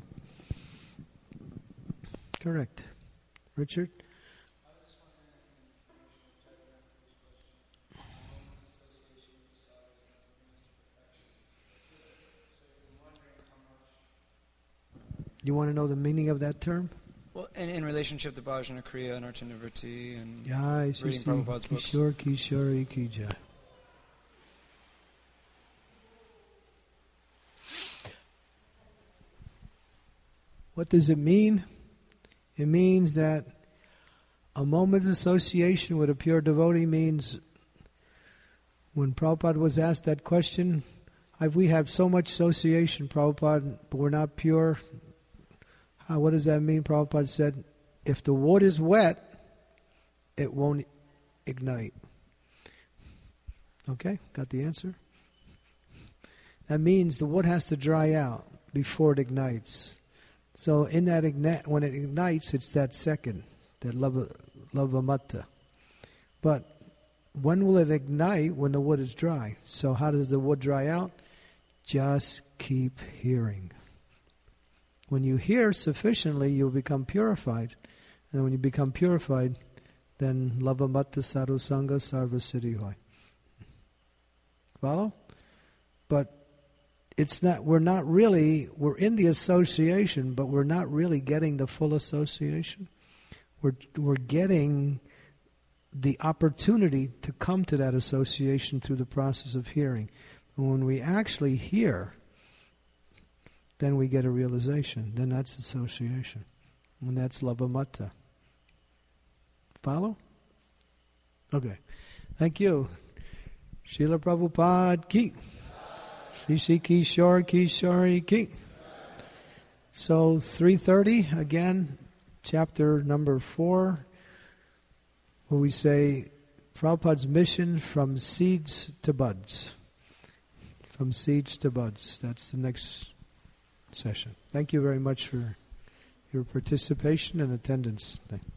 [SPEAKER 1] Correct. Richard? You want to know the meaning of that term?
[SPEAKER 8] Well, in relationship to Bhajana Kriya and Anartha Nivritti and
[SPEAKER 1] reading
[SPEAKER 8] Prabhupada's books.
[SPEAKER 1] Kishori ki jai. What does it mean? It means that a moment's association with a pure devotee means, when Prabhupada was asked that question, we have so much association, Prabhupada, but we're not pure. What does that mean? Prabhupada said, if the wood is wet, it won't ignite. Okay, got the answer? That means the wood has to dry out before it ignites. So in that when it ignites, it's that second, that lavamatta. But when will it ignite? When the wood is dry. So how does the wood dry out? Just keep hearing. When you hear sufficiently, you'll become purified. And when you become purified, then lavamatta sadhu sangha sarva siddhi hoy. Follow? But we're in the association, but we're not really getting the full association. We're getting the opportunity to come to that association through the process of hearing. And when we actually hear, then we get a realization. Then that's association. And that's Labamata. Follow? Okay. Thank you. Srila Prabhupada ki. Shri Shri Kishori ki. So 3:30, again, chapter number 4, where we say Prabhupada's mission from seeds to buds. From seeds to buds. That's the next session. Thank you very much for your participation and attendance. Thank you.